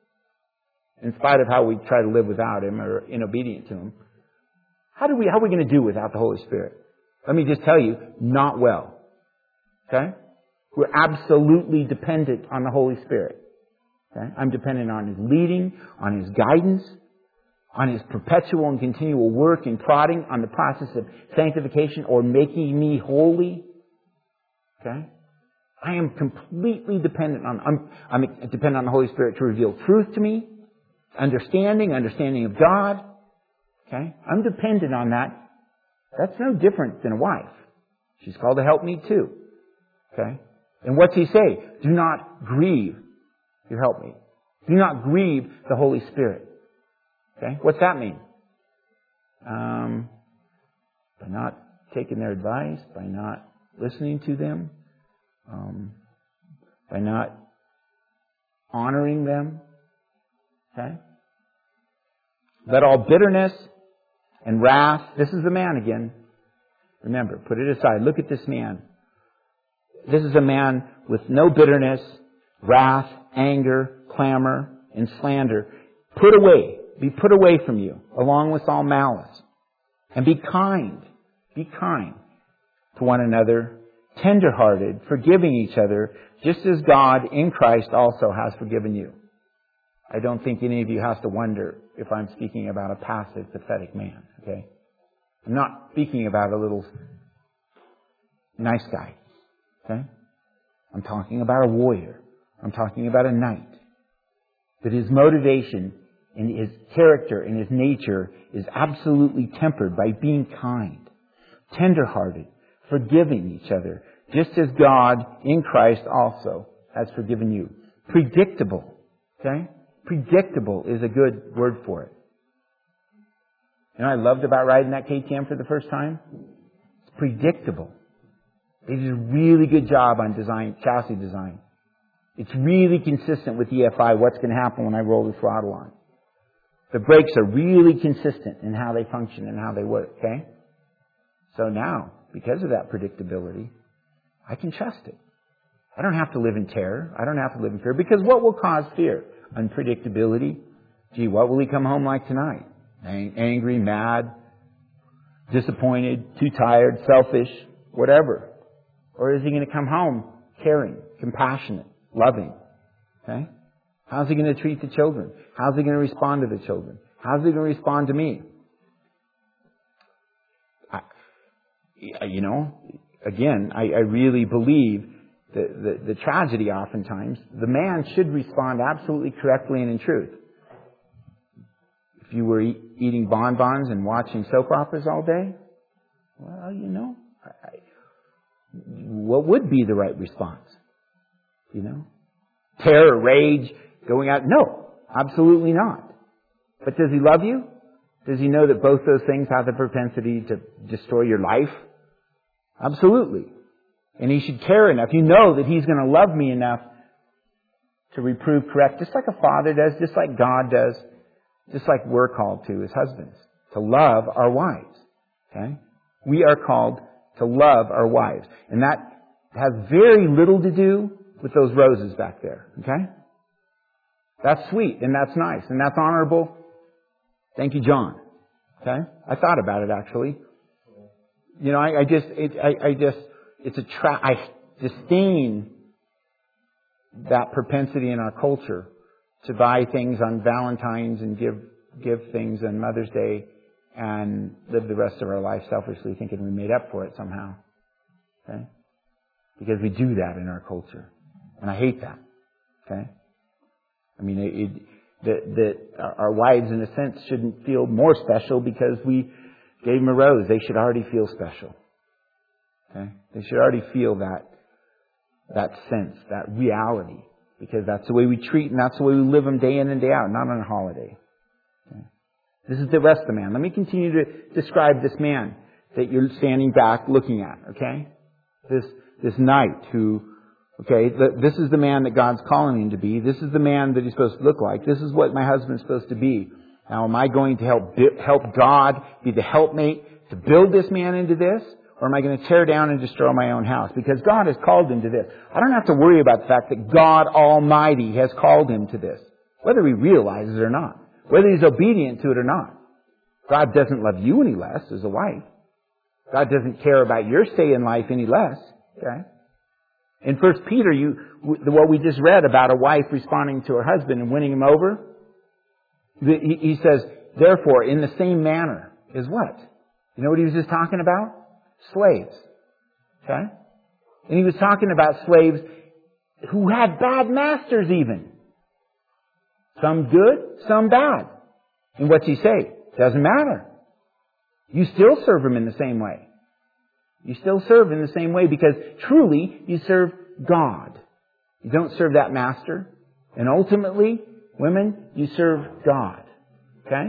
Speaker 1: In spite of how we try to live without Him or inobedient to Him. How are we going to do without the Holy Spirit? Let me just tell you, not well. Okay? We're absolutely dependent on the Holy Spirit. Okay? I'm dependent on His leading, on His guidance, on His perpetual and continual work in prodding on the process of sanctification or making me holy. Okay? I am completely dependent on, I'm dependent on the Holy Spirit to reveal truth to me, understanding of God. Okay? I'm dependent on that. That's no different than a wife. She's called to help me too. Okay? And what's He say? Do not grieve your helpmate. Do not grieve the Holy Spirit. Okay? What's that mean? By not taking their advice, by not listening to them, by not honoring them. Okay? Let all bitterness and wrath, this is the man again. Remember, put it aside. Look at this man. This is a man with no bitterness, wrath, anger, clamor, and slander. Be put away from you, along with all malice. And be kind to one another, tender-hearted, forgiving each other, just as God in Christ also has forgiven you. I don't think any of you has to wonder if I'm speaking about a passive, pathetic man. Okay? I'm not speaking about a little nice guy. Okay? I'm talking about a warrior. I'm talking about a knight. That his motivation and his character and his nature is absolutely tempered by being kind, tender-hearted, forgiving each other, just as God in Christ also has forgiven you. Predictable. Okay? Predictable is a good word for it. You know what I loved about riding that KTM for the first time? It's predictable. They did a really good job on chassis design. It's really consistent with EFI, what's going to happen when I roll the throttle on. The brakes are really consistent in how they function and how they work, okay? So now, because of that predictability, I can trust it. I don't have to live in terror. I don't have to live in fear. Because what will cause fear? Unpredictability. Gee, what will he come home like tonight? Angry, mad, disappointed, too tired, selfish, whatever. Or is he going to come home caring, compassionate, loving? Okay? How's he going to treat the children? How's he going to respond to the children? How's he going to respond to me? I really believe the tragedy oftentimes, the man should respond absolutely correctly and in truth. If you were eating bonbons and watching soap operas all day, well, what would be the right response? Terror, rage, going out? No, absolutely not. But does he love you? Does he know that both those things have the propensity to destroy your life? Absolutely. And he should care enough. You know that he's going to love me enough to reprove, correct, just like a father does, just like God does, just like we're called to as husbands, to love our wives. Okay? We are called to love our wives. And that has very little to do with those roses back there. Okay? That's sweet and that's nice and that's honorable. Thank you, John. Okay? I thought about it actually. I disdain that propensity in our culture to buy things on Valentine's and give things on Mother's Day and live the rest of our life selfishly thinking we made up for it somehow. Okay? Because we do that in our culture. And I hate that. Okay? I mean, our wives, in a sense, shouldn't feel more special because we gave them a rose. They should already feel special. Okay? They should already feel that sense, that reality. Because that's the way we treat and that's the way we live them day in and day out, not on a holiday. Okay? This is the rest of the man. Let me continue to describe this man that you're standing back looking at. Okay? This knight who, this is the man that God's calling him to be. This is the man that he's supposed to look like. This is what my husband's supposed to be. Now, am I going to help God be the helpmate to build this man into this? Or am I going to tear down and destroy my own house? Because God has called him to this. I don't have to worry about the fact that God Almighty has called him to this. Whether he realizes it or not. Whether he's obedient to it or not. God doesn't love you any less as a wife. God doesn't care about your stay in life any less. Okay? In 1 Peter, what we just read about a wife responding to her husband and winning him over, he says, therefore, in the same manner is what? You know what he was just talking about? Slaves. Okay? And he was talking about slaves who had bad masters even. Some good, some bad. And what's he say? Doesn't matter. You still serve him in the same way. You still serve in the same way because truly you serve God. You don't serve that master. And ultimately, women, you serve God. Okay?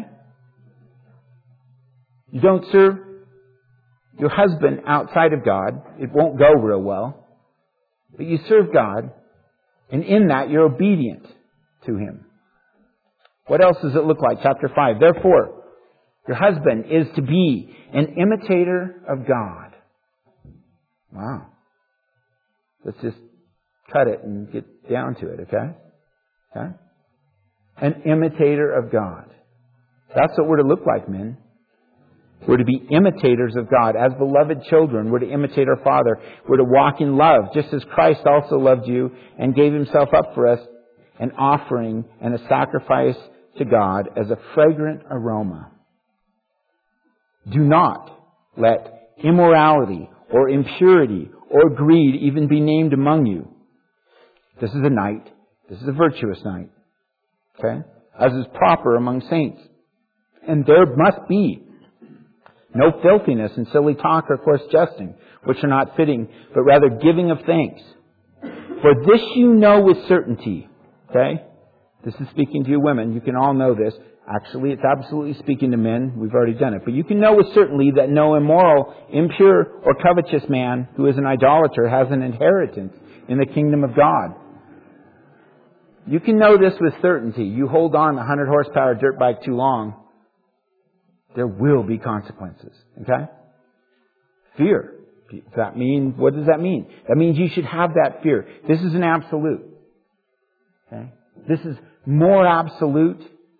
Speaker 1: You don't serve your husband outside of God. It won't go real well. But you serve God. And in that, you're obedient to Him. What else does it look like? Chapter 5. Therefore, your husband is to be an imitator of God. Wow. Let's just cut it and get down to it, okay? Okay? An imitator of God. That's what we're to look like, men. We're to be imitators of God. As beloved children, we're to imitate our Father. We're to walk in love, just as Christ also loved you and gave Himself up for us, an offering and a sacrifice to God as a fragrant aroma. Do not let immorality or impurity or greed even be named among you. This is a night. This is a virtuous night. Okay? As is proper among saints. And there must be no filthiness and silly talk or coarse jesting, which are not fitting, but rather giving of thanks. For this you know with certainty. Okay? This is speaking to you women. You can all know this. Actually, it's absolutely speaking to men. We've already done it. But you can know with certainty that no immoral, impure, or covetous man who is an idolater has an inheritance in the kingdom of God. You can know this with certainty. You hold on a 100 horsepower dirt bike too long, there will be consequences. Okay? Fear. Does that mean, what does that mean? That means you should have that fear. This is an absolute. Okay? This is more absolute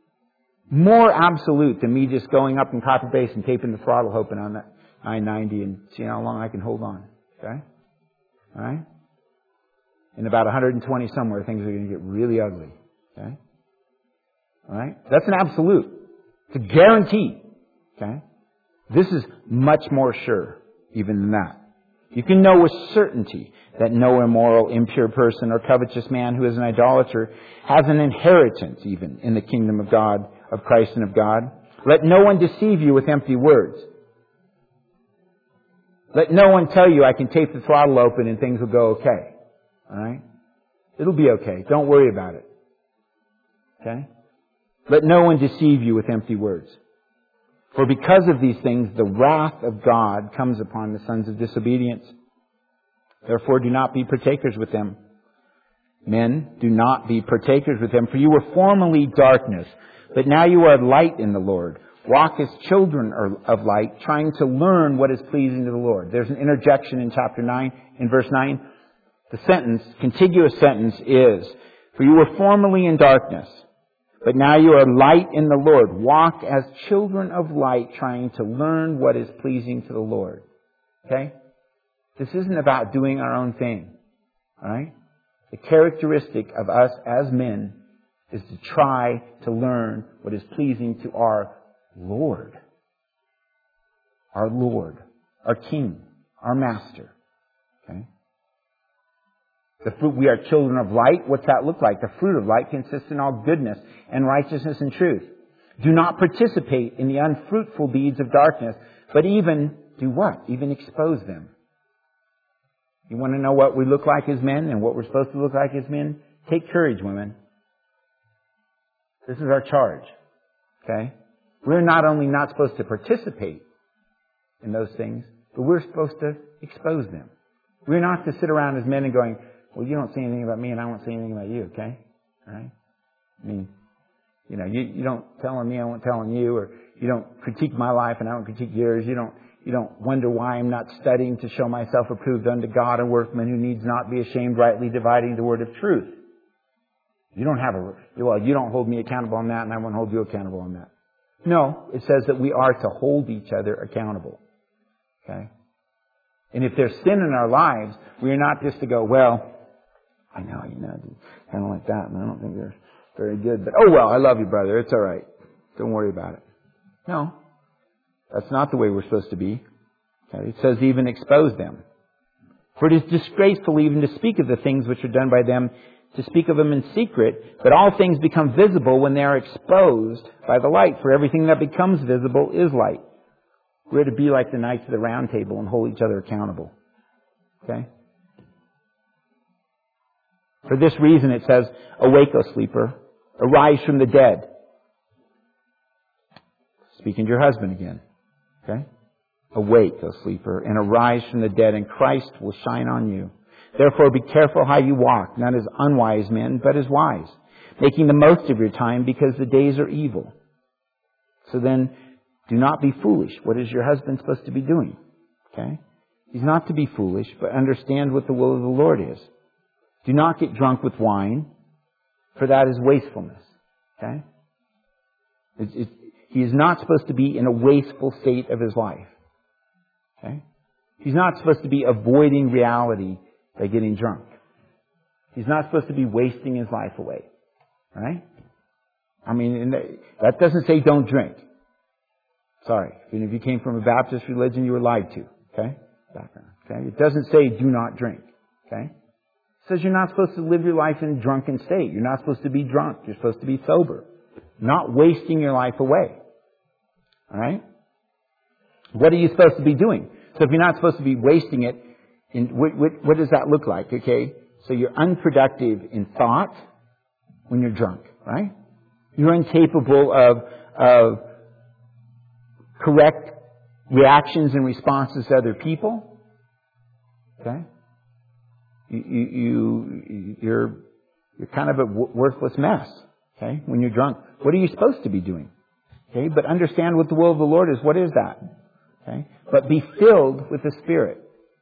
Speaker 1: than me just going up in copper base and taping the throttle open on that 990 and seeing how long I can hold on. Okay? Alright? In about 120 somewhere, things are going to get really ugly. Okay? Alright? That's an absolute. It's a guarantee. Okay? This is much more sure even than that. You can know with certainty that no immoral, impure person or covetous man who is an idolater has an inheritance even in the kingdom of God, of Christ and of God. Let no one deceive you with empty words. Let no one tell you I can tape the throttle open and things will go okay. Alright? It'll be okay. Don't worry about it. Okay? Let no one deceive you with empty words. For because of these things, the wrath of God comes upon the sons of disobedience. Therefore, do not be partakers with them. Men, do not be partakers with them, for you were formerly darkness, but now you are light in the Lord. Walk as children of light, trying to learn what is pleasing to the Lord. There's an interjection in chapter 9, in verse 9. The sentence, contiguous sentence is, for you were formerly in darkness, but now you are light in the Lord. Walk as children of light, trying to learn what is pleasing to the Lord. Okay? This isn't about doing our own thing. Alright? The characteristic of us as men is to try to learn what is pleasing to our Lord. Our Lord. Our King. Our Master. Okay? The fruit, we are children of light. What's that look like? The fruit of light consists in all goodness and righteousness and truth. Do not participate in the unfruitful deeds of darkness, but even do what? Even expose them. You want to know what we look like as men and what we're supposed to look like as men? Take courage, women. This is our charge. Okay? We're not only not supposed to participate in those things, but we're supposed to expose them. We're not to sit around as men and going, well, you don't say anything about me and I won't say anything about you, okay? Alright? I mean, you know, you don't tell on me, I won't tell on you, or you don't critique my life and I won't critique yours. You don't wonder why I'm not studying to show myself approved unto God, a workman who needs not be ashamed, rightly dividing the word of truth. You don't hold me accountable on that and I won't hold you accountable on that. No, it says that we are to hold each other accountable. Okay? And if there's sin in our lives, we are not just to go, well, I know, kind of like that, and I don't think they're very good, but oh well, I love you, brother. It's all right. Don't worry about it. No. That's not the way we're supposed to be. Okay? It says even expose them. For it is disgraceful even to speak of the things which are done by them, to speak of them in secret, but all things become visible when they are exposed by the light. For everything that becomes visible is light. We're to be like the Knights of the Round Table and hold each other accountable. Okay? For this reason it says, awake, O sleeper, arise from the dead. Speaking to your husband again. Okay? Awake, O sleeper, and arise from the dead, and Christ will shine on you. Therefore be careful how you walk, not as unwise men, but as wise, making the most of your time, because the days are evil. So then, do not be foolish. What is your husband supposed to be doing? Okay? He's not to be foolish, but understand what the will of the Lord is. Do not get drunk with wine, for that is wastefulness. Okay? He is not supposed to be in a wasteful state of his life. Okay? He's not supposed to be avoiding reality by getting drunk. He's not supposed to be wasting his life away. Right? I mean, that doesn't say don't drink. Sorry. If you came from a Baptist religion, you were lied to. Okay? Background. Okay? It doesn't say do not drink. Okay? It says you're not supposed to live your life in a drunken state. You're not supposed to be drunk. You're supposed to be sober. Not wasting your life away. Alright? What are you supposed to be doing? So if you're not supposed to be wasting it, what does that look like? Okay? So you're unproductive in thought when you're drunk. Right? You're incapable of correct reactions and responses to other people. Okay? You're kind of a worthless mess. Okay? When you're drunk. What are you supposed to be doing? Okay? But understand what the will of the Lord is. What is that? Okay? But be filled with the Spirit.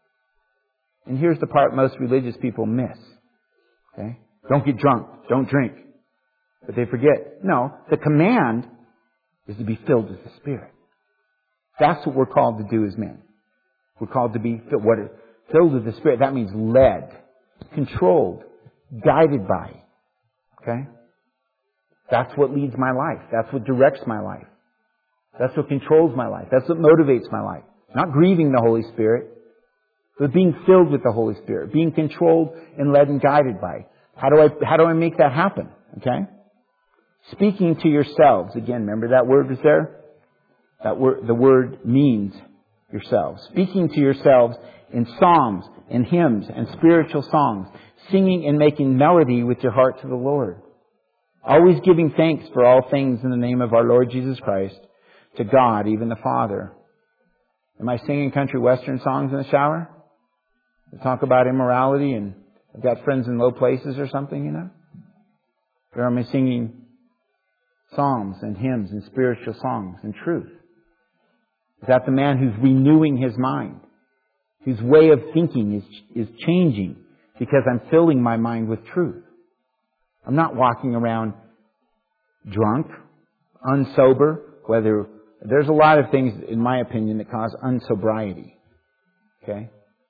Speaker 1: And here's the part most religious people miss. Okay? Don't get drunk. Don't drink. But they forget. No, the command is to be filled with the Spirit. That's what we're called to do as men. We're called to be filled with the Spirit. That means led, controlled, guided by. Okay? That's what leads my life. That's what directs my life. That's what controls my life. That's what motivates my life. Not grieving the Holy Spirit, but being filled with the Holy Spirit. Being controlled and led and guided by. How do I make that happen? Okay? Speaking to yourselves. Again, remember that word was there? The word means yourselves. Speaking to yourselves in psalms and hymns and spiritual songs, singing and making melody with your heart to the Lord. Always giving thanks for all things in the name of our Lord Jesus Christ, to God, even the Father. Am I singing country western songs in the shower? To talk about immorality and I've got friends in low places or something, Or am I singing psalms and hymns and spiritual songs and truth? Is that the man who's renewing his mind? Whose way of thinking is changing because I'm filling my mind with truth. I'm not walking around drunk, unsober, there's a lot of things, in my opinion, that cause unsobriety. Okay?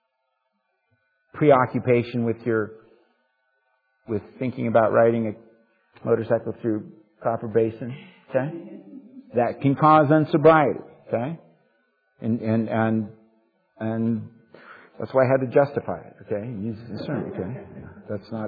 Speaker 1: Preoccupation with thinking about riding a motorcycle through Copper Basin. Okay? That can cause unsobriety. Okay? And that's why I had to justify it. Okay? Use discernment. Okay? That's not.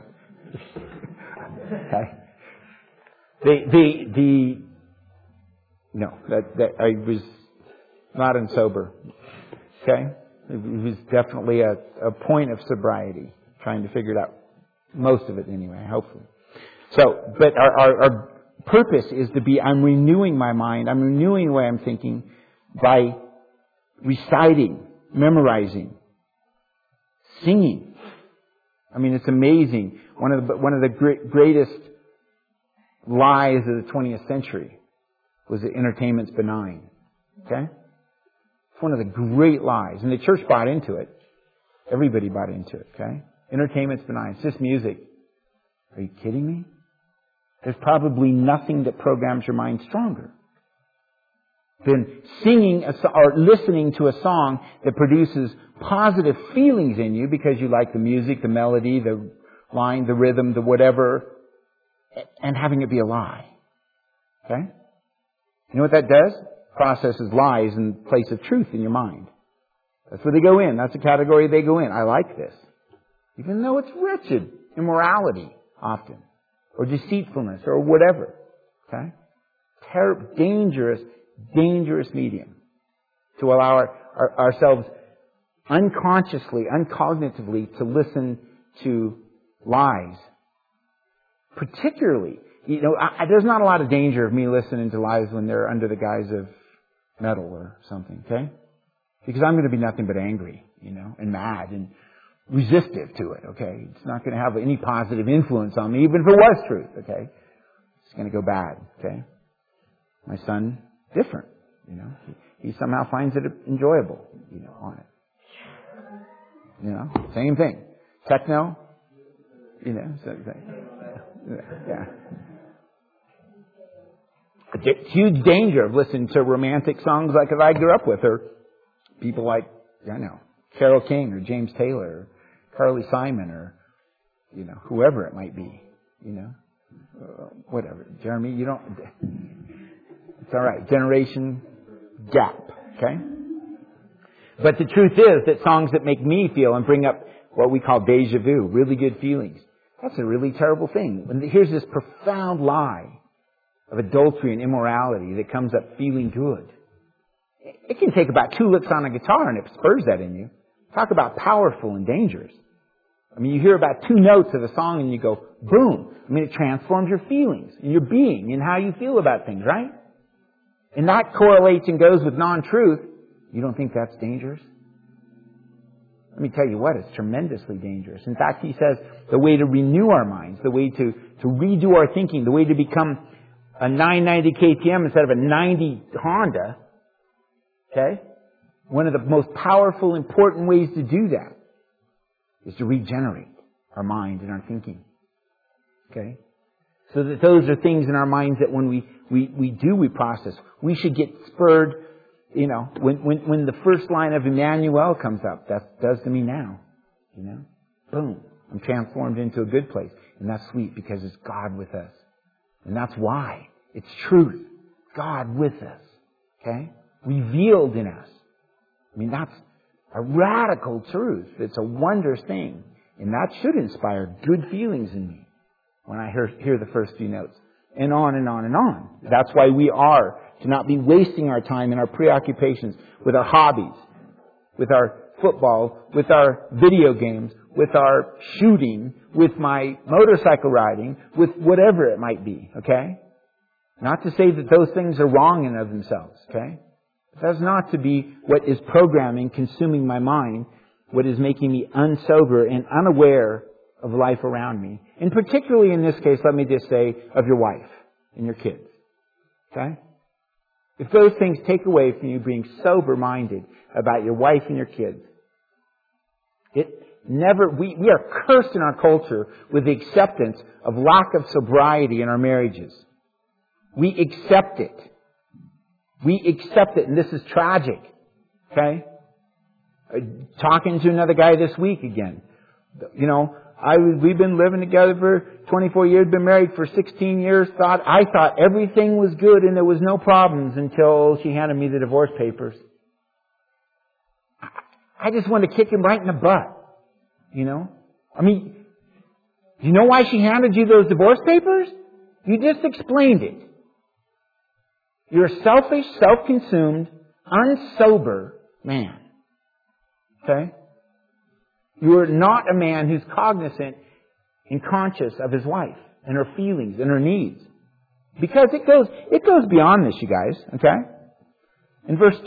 Speaker 1: Okay. No, that I was not unsober. Okay? It was definitely a point of sobriety, trying to figure it out. Most of it anyway, hopefully. So, but our purpose is to be, I'm renewing my mind, I'm renewing the way I'm thinking by reciting, memorizing, singing. I mean, it's amazing. One of the greatest lies of the 20th century was that entertainment's benign. Okay? It's one of the great lies. And the church bought into it. Everybody bought into it. Okay? Entertainment's benign. It's just music. Are you kidding me? There's probably nothing that programs your mind stronger. Been singing or listening to a song that produces positive feelings in you because you like the music, the melody, the line, the rhythm, the whatever, and having it be a lie. Okay? You know what that does? Processes lies in place of truth in your mind. That's where they go in. That's the category they go in. I like this. Even though it's wretched immorality often, or deceitfulness, or whatever. Okay? Dangerous medium to allow ourselves unconsciously, uncognitively to listen to lies. Particularly, there's not a lot of danger of me listening to lies when they're under the guise of metal or something, okay? Because I'm going to be nothing but angry, and mad and resistive to it, okay? It's not going to have any positive influence on me, even if it was truth, okay? It's going to go bad, okay? My son, different, He somehow finds it enjoyable, on it. Same thing. Techno, yeah. A huge danger of listening to romantic songs like that I grew up with, or people like, Carole King or James Taylor or Carly Simon or, whoever it might be, whatever. Jeremy, it's all right. Generation gap, okay? But the truth is that songs that make me feel and bring up what we call deja vu, really good feelings, that's a really terrible thing. And here's this profound lie of adultery and immorality that comes up feeling good. It can take about 2 licks on a guitar and it spurs that in you. Talk about powerful and dangerous. You hear about 2 notes of a song and you go, boom. It transforms your feelings and your being and how you feel about things, right? And that correlates and goes with non-truth. You don't think that's dangerous? Let me tell you what, it's tremendously dangerous. In fact, he says the way to renew our minds, the way to redo our thinking, the way to become a 990 KTM instead of a 90 Honda, okay? One of the most powerful, important ways to do that is to regenerate our mind and our thinking. Okay? So that those are things in our minds that when we process. We should get spurred, when the first line of Emmanuel comes up, that does to me now. Boom. I'm transformed into a good place. And that's sweet because it's God with us. And that's why. It's truth. God with us. Okay? Revealed in us. That's a radical truth. It's a wondrous thing. And that should inspire good feelings in me when I hear the first few notes. And on and on and on. That's why we are to not be wasting our time in our preoccupations with our hobbies, with our football, with our video games, with our shooting, with my motorcycle riding, with whatever it might be, okay? Not to say that those things are wrong in and of themselves, okay? That's not to be what is programming, consuming my mind, what is making me unsober and unaware of life around me. And particularly in this case, let me just say, of your wife and your kids. Okay? If those things take away from you being sober-minded about your wife and your kids, we are cursed in our culture with the acceptance of lack of sobriety in our marriages. We accept it. We accept it, and this is tragic. Okay? Talking to another guy this week again. We've been living together for 24 years, been married for 16 years, I thought everything was good and there was no problems until she handed me the divorce papers. I just wanted to kick him right in the butt. Do you know why she handed you those divorce papers? You just explained it. You're a selfish, self-consumed, unsober man. Okay? You are not a man who's cognizant and conscious of his wife and her feelings and her needs. Because it goes beyond this, you guys. Okay? In verse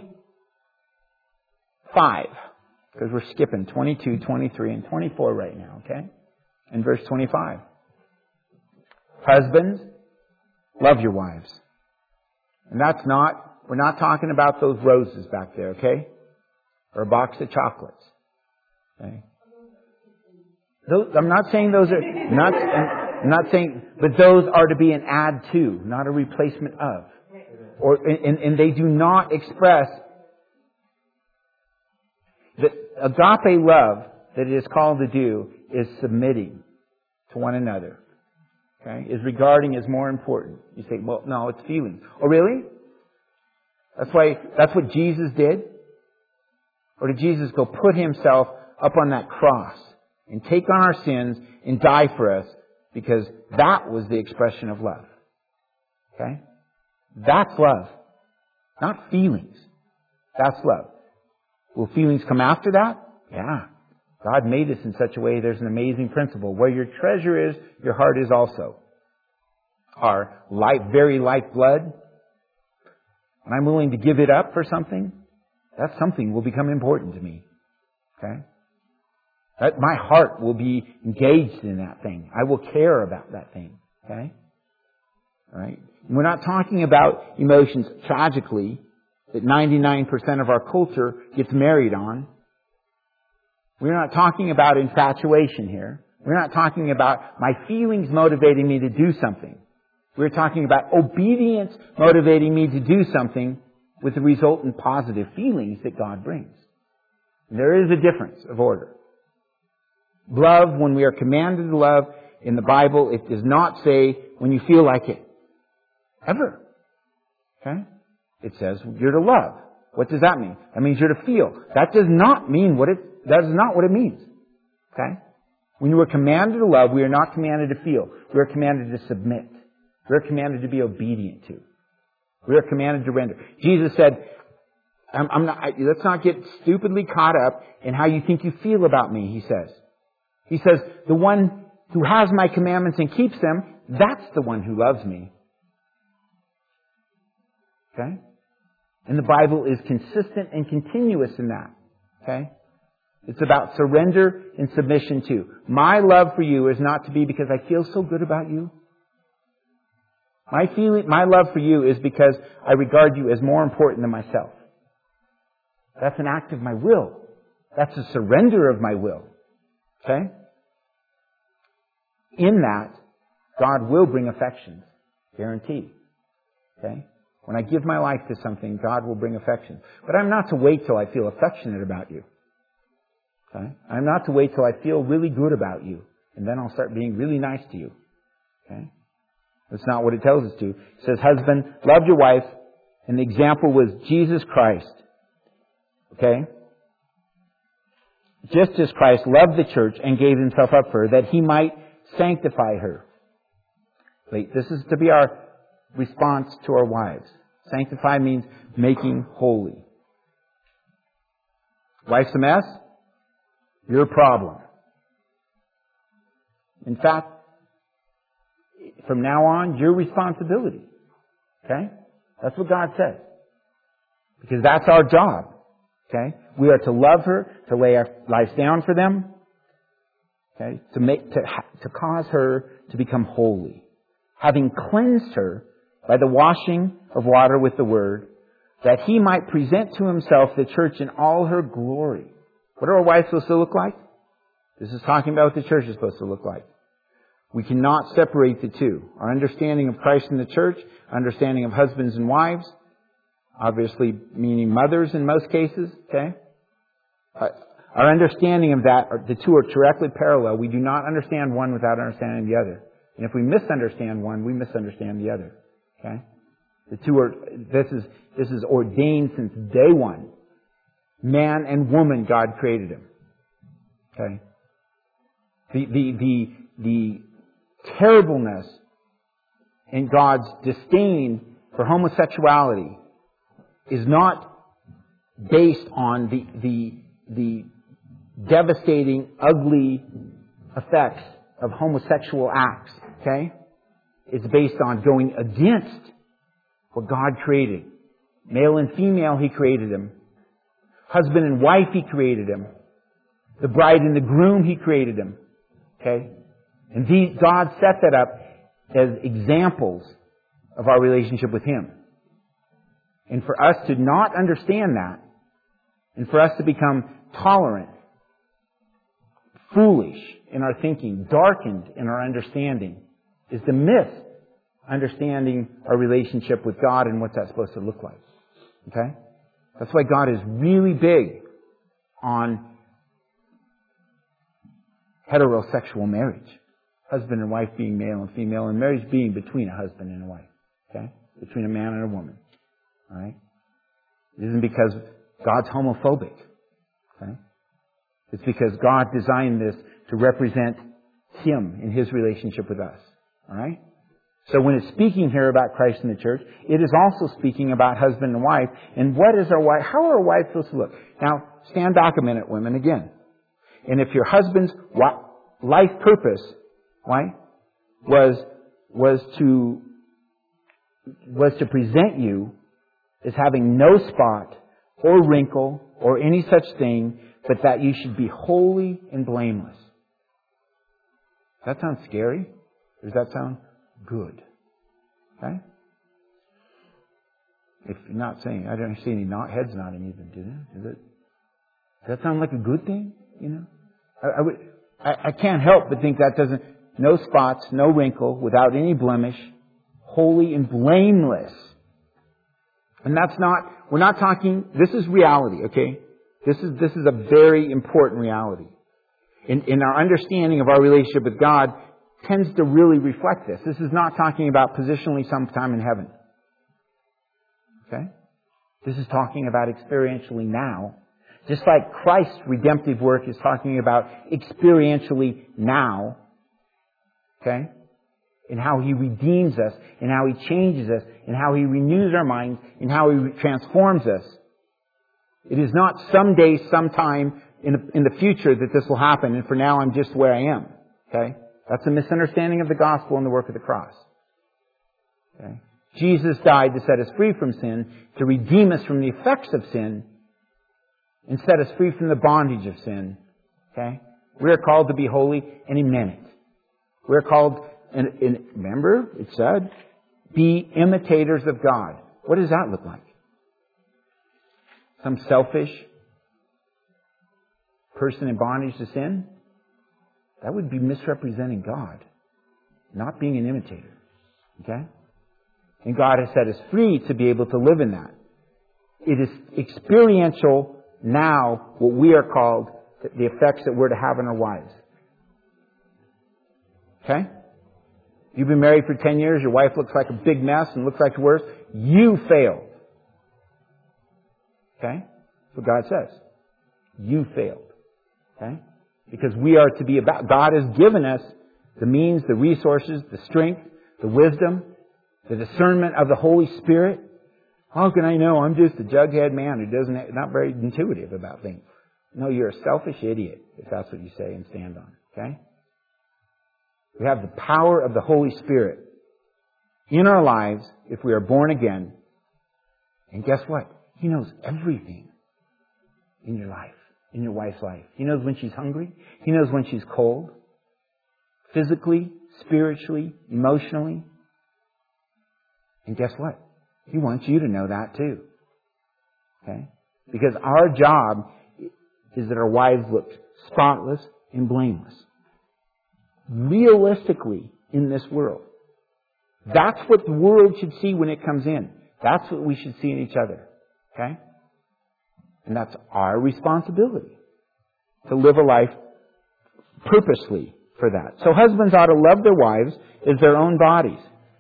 Speaker 1: 25, because we're skipping 22, 23, and 24 right now, okay? In verse 25. Husbands, love your wives. And we're not talking about those roses back there, okay? Or a box of chocolates. Okay? I'm not saying those are, I'm not saying, but those are to be an add to, not a replacement of. and they do not express the agape love that it is called to do is submitting to one another. Okay? Is regarding as more important. You say, well, no, it's feelings. Oh, really? That's what Jesus did? Or did Jesus go put Himself up on that cross and take on our sins and die for us because that was the expression of love? Okay? That's love. Not feelings. That's love. Will feelings come after that? Yeah. God made us in such a way, there's an amazing principle. Where your treasure is, your heart is also. Our very lifeblood, and I'm willing to give it up for something, that something will become important to me. Okay? That my heart will be engaged in that thing. I will care about that thing. Okay? All right? We're not talking about emotions, tragically, that 99% of our culture gets married on. We're not talking about infatuation here. We're not talking about my feelings motivating me to do something. We're talking about obedience motivating me to do something with the resultant positive feelings that God brings. There is a difference of order. Love, when we are commanded to love in the Bible, it does not say when you feel like it. Ever. Okay? It says you're to love. What does that mean? That means you're to feel. That does not mean that is not what it means. Okay? When you are commanded to love, we are not commanded to feel. We are commanded to submit. We are commanded to be obedient to. We are commanded to render. Jesus said, let's not get stupidly caught up in how you think you feel about me, He says. He says, the one who has my commandments and keeps them, that's the one who loves me. Okay? And the Bible is consistent and continuous in that. Okay? It's about surrender and submission to. My love for you is not to be because I feel so good about you. My love for you is because I regard you as more important than myself. That's an act of my will. That's a surrender of my will. Okay? In that, God will bring affections. Guaranteed. Okay? When I give my life to something, God will bring affection. But I'm not to wait till I feel affectionate about you. Okay? I'm not to wait till I feel really good about you. And then I'll start being really nice to you. Okay? That's not what it tells us to. It says, husband, love your wife. And the example was Jesus Christ. Okay? Just as Christ loved the church and gave Himself up for her, that He might sanctify her. Wait, this is to be our response to our wives. Sanctify means making holy. Wife's a mess? Your problem. In fact, from now on, your responsibility. Okay? That's what God says. Because that's our job. Okay? We are to love her, to lay our lives down for them. Okay? To cause her to become holy. Having cleansed her by the washing of water with the Word, that He might present to Himself the church in all her glory. What are our wives supposed to look like? This is talking about what the church is supposed to look like. We cannot separate the two. Our understanding of Christ and the church, understanding of husbands and wives, obviously meaning mothers in most cases, okay? Our understanding of that, the two are directly parallel. We do not understand one without understanding the other. And if we misunderstand one, we misunderstand the other. Okay? The two are, this is ordained since day one. Man and woman, God created them. Okay? The terribleness in God's disdain for homosexuality is not based on the devastating, ugly effects of homosexual acts. Okay? It's based on going against what God created. Male and female, He created them. Husband and wife, He created them. The bride and the groom, He created them. Okay? And God set that up as examples of our relationship with Him. And for us to not understand that, and for us to become tolerant, foolish in our thinking, darkened in our understanding, is to miss understanding our relationship with God and what's that supposed to look like. Okay? That's why God is really big on heterosexual marriage. Husband and wife being male and female, and marriage being between a husband and a wife. Okay? Between a man and a woman. Alright? It isn't because God's homophobic. Okay? It's because God designed this to represent Him in His relationship with us. Alright? So when it's speaking here about Christ and the church, it is also speaking about husband and wife. And what is our wife? How are our wives supposed to look? Now, stand back a minute, women, again. And if your husband's life purpose, right, was to present you as having no spot or wrinkle or any such thing, but that you should be holy and blameless. Does that sound scary? Or does that sound good? Okay? If you're not saying, I don't see any heads nodding even, do you? Does that sound like a good thing? You know? I can't help but think that doesn't, no spots, no wrinkle, without any blemish, holy and blameless. And that's not, we're not talking, this is reality, okay? This is a very important reality. In our understanding of our relationship with God tends to really reflect this. This is not talking about positionally sometime in heaven. Okay? This is talking about experientially now. Just like Christ's redemptive work is talking about experientially now. Okay? And how He redeems us, and how He changes us, and how He renews our minds, and how He transforms us. It is not someday, sometime in the future that this will happen, and for now I'm just where I am. Okay? That's a misunderstanding of the gospel and the work of the cross. Okay? Jesus died to set us free from sin, to redeem us from the effects of sin, and set us free from the bondage of sin. Okay? We are called to be holy, and He meant it. We're called, and remember, it said, be imitators of God. What does that look like? Some selfish person in bondage to sin? That would be misrepresenting God, not being an imitator. Okay? And God has set us free to be able to live in that. It is experiential now, what we are called, the effects that we're to have on our wives. Okay? You've been married for 10 years, your wife looks like a big mess and looks like the worst. You failed. Okay? That's what God says. You failed. Okay? Because we are to be about, God has given us the means, the resources, the strength, the wisdom, the discernment of the Holy Spirit. How can I know? I'm just a jughead man who not very intuitive about things. No, you're a selfish idiot, if that's what you say and stand on. Okay? We have the power of the Holy Spirit in our lives if we are born again. And guess what? He knows everything in your life, in your wife's life. He knows when she's hungry. He knows when she's cold. Physically, spiritually, emotionally. And guess what? He wants you to know that too. Okay? Because our job is that our wives look spotless and blameless. Realistically in this world. That's what the world should see when it comes in. That's what we should see in each other. Okay? And that's our responsibility. To live a life purposely for that. So husbands ought to love their wives as their own bodies.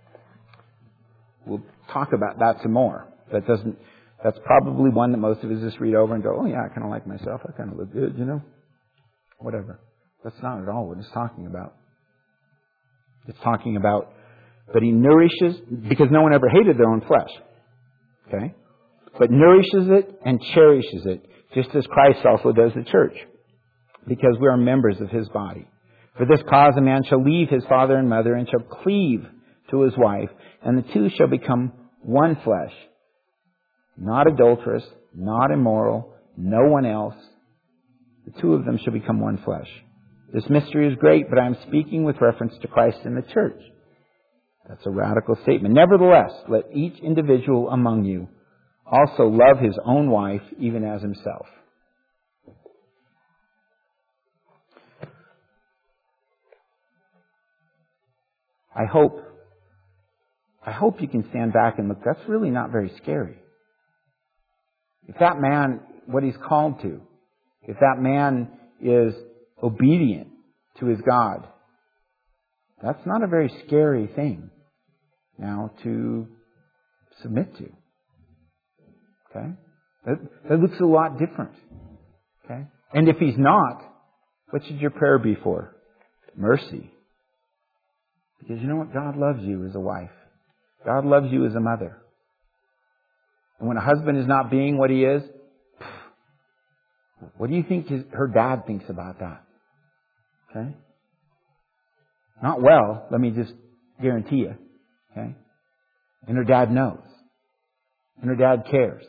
Speaker 1: We'll talk about that some more. That's probably one that most of us just read over and go, oh yeah, I kind of like myself. I kind of look good, you know? Whatever. That's not at all what it's talking about. It's talking about, but He nourishes, because no one ever hated their own flesh. Okay? But nourishes it and cherishes it, just as Christ also does the church. Because we are members of His body. For this cause a man shall leave his father and mother and shall cleave to his wife, and the two shall become one flesh. Not adulterous, not immoral, no one else. The two of them shall become one flesh. This mystery is great, but I am speaking with reference to Christ and the church. That's a radical statement. Nevertheless, let each individual among you also love his own wife, even as himself. I hope I hope you can stand back and look. That's really not very scary. If that man, what he's called to, if that man is obedient to his God, that's not a very scary thing now to submit to. Okay? That looks a lot different. Okay? And if he's not, what should your prayer be for? Mercy. Because you know what? God loves you as a wife. God loves you as a mother. And when a husband is not being what he is, what do you think her dad thinks about that? Okay? Not well, let me just guarantee you. Okay? And her dad knows. And her dad cares.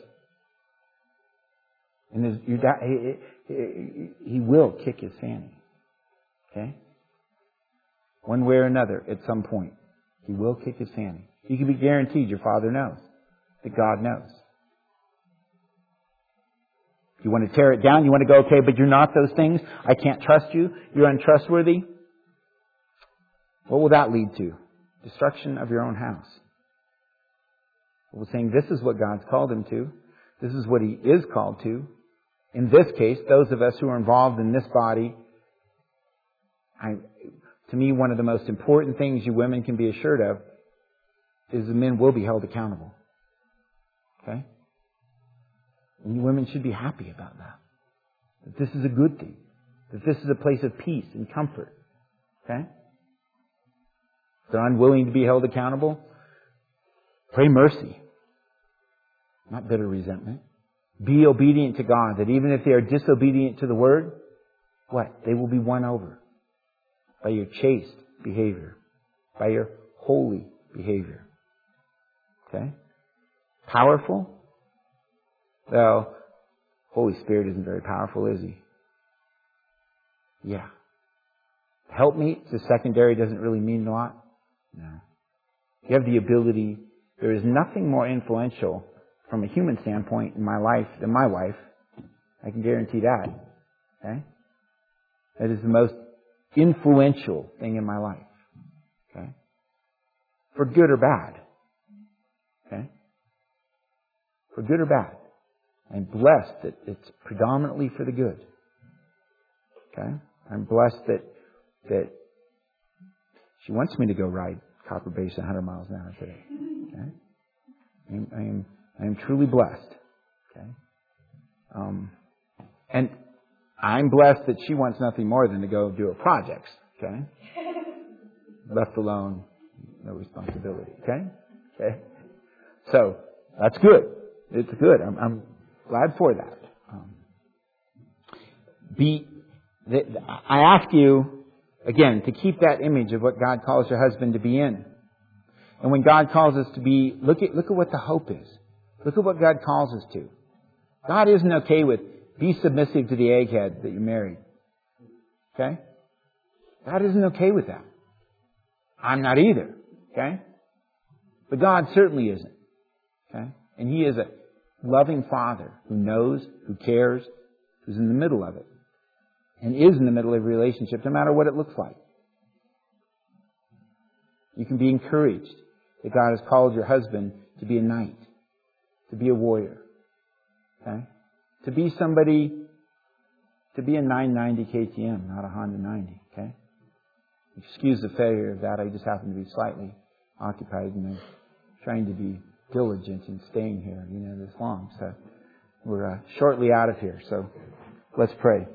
Speaker 1: And your dad, he will kick his fanny. Okay? One way or another, at some point, he will kick his fanny. You can be guaranteed your father knows. That God knows. You want to tear it down? You want to go, okay, but you're not those things? I can't trust you? You're untrustworthy? What will that lead to? Destruction of your own house. We're saying this is what God's called him to. This is what he is called to. In this case, those of us who are involved in this body, to me, one of the most important things you women can be assured of is the men will be held accountable. Okay? And you women should be happy about that. That this is a good thing. That this is a place of peace and comfort. Okay? If they're unwilling to be held accountable, pray mercy. Not bitter resentment. Be obedient to God, that even if they are disobedient to the Word, what? They will be won over by your chaste behavior, by your holy behavior. Okay? Powerful? Well, Holy Spirit isn't very powerful, is He? Yeah. Help me to secondary doesn't really mean a lot. No. You have the ability. There is nothing more influential from a human standpoint in my life than my wife. I can guarantee that. Okay? That is the most influential thing in my life. Okay? For good or bad. Okay? For good or bad. I'm blessed that it's predominantly for the good. Okay? I'm blessed that she wants me to go ride Copper Base 100 miles an hour today. Okay? I am truly blessed. Okay? And I'm blessed that she wants nothing more than to go do her projects. Okay? Left alone, no responsibility. Okay? Okay? So, that's good. It's good. I'm glad for that. I ask you, again, to keep that image of what God calls your husband to be in. And when God calls us to be, look at what the hope is. Look at what God calls us to. God isn't okay with be submissive to the egghead that you married. Okay? God isn't okay with that. I'm not either. Okay? But God certainly isn't. Okay? And He is a loving Father who knows, who cares, who's in the middle of it. And is in the middle of a relationship, no matter what it looks like. You can be encouraged that God has called your husband to be a knight, to be a warrior, okay? To be somebody, to be a 990 KTM, not a Honda 90, okay? Excuse the failure of that. I just happen to be slightly occupied and I'm trying to be diligent in staying here, this long. So we're shortly out of here. So let's pray.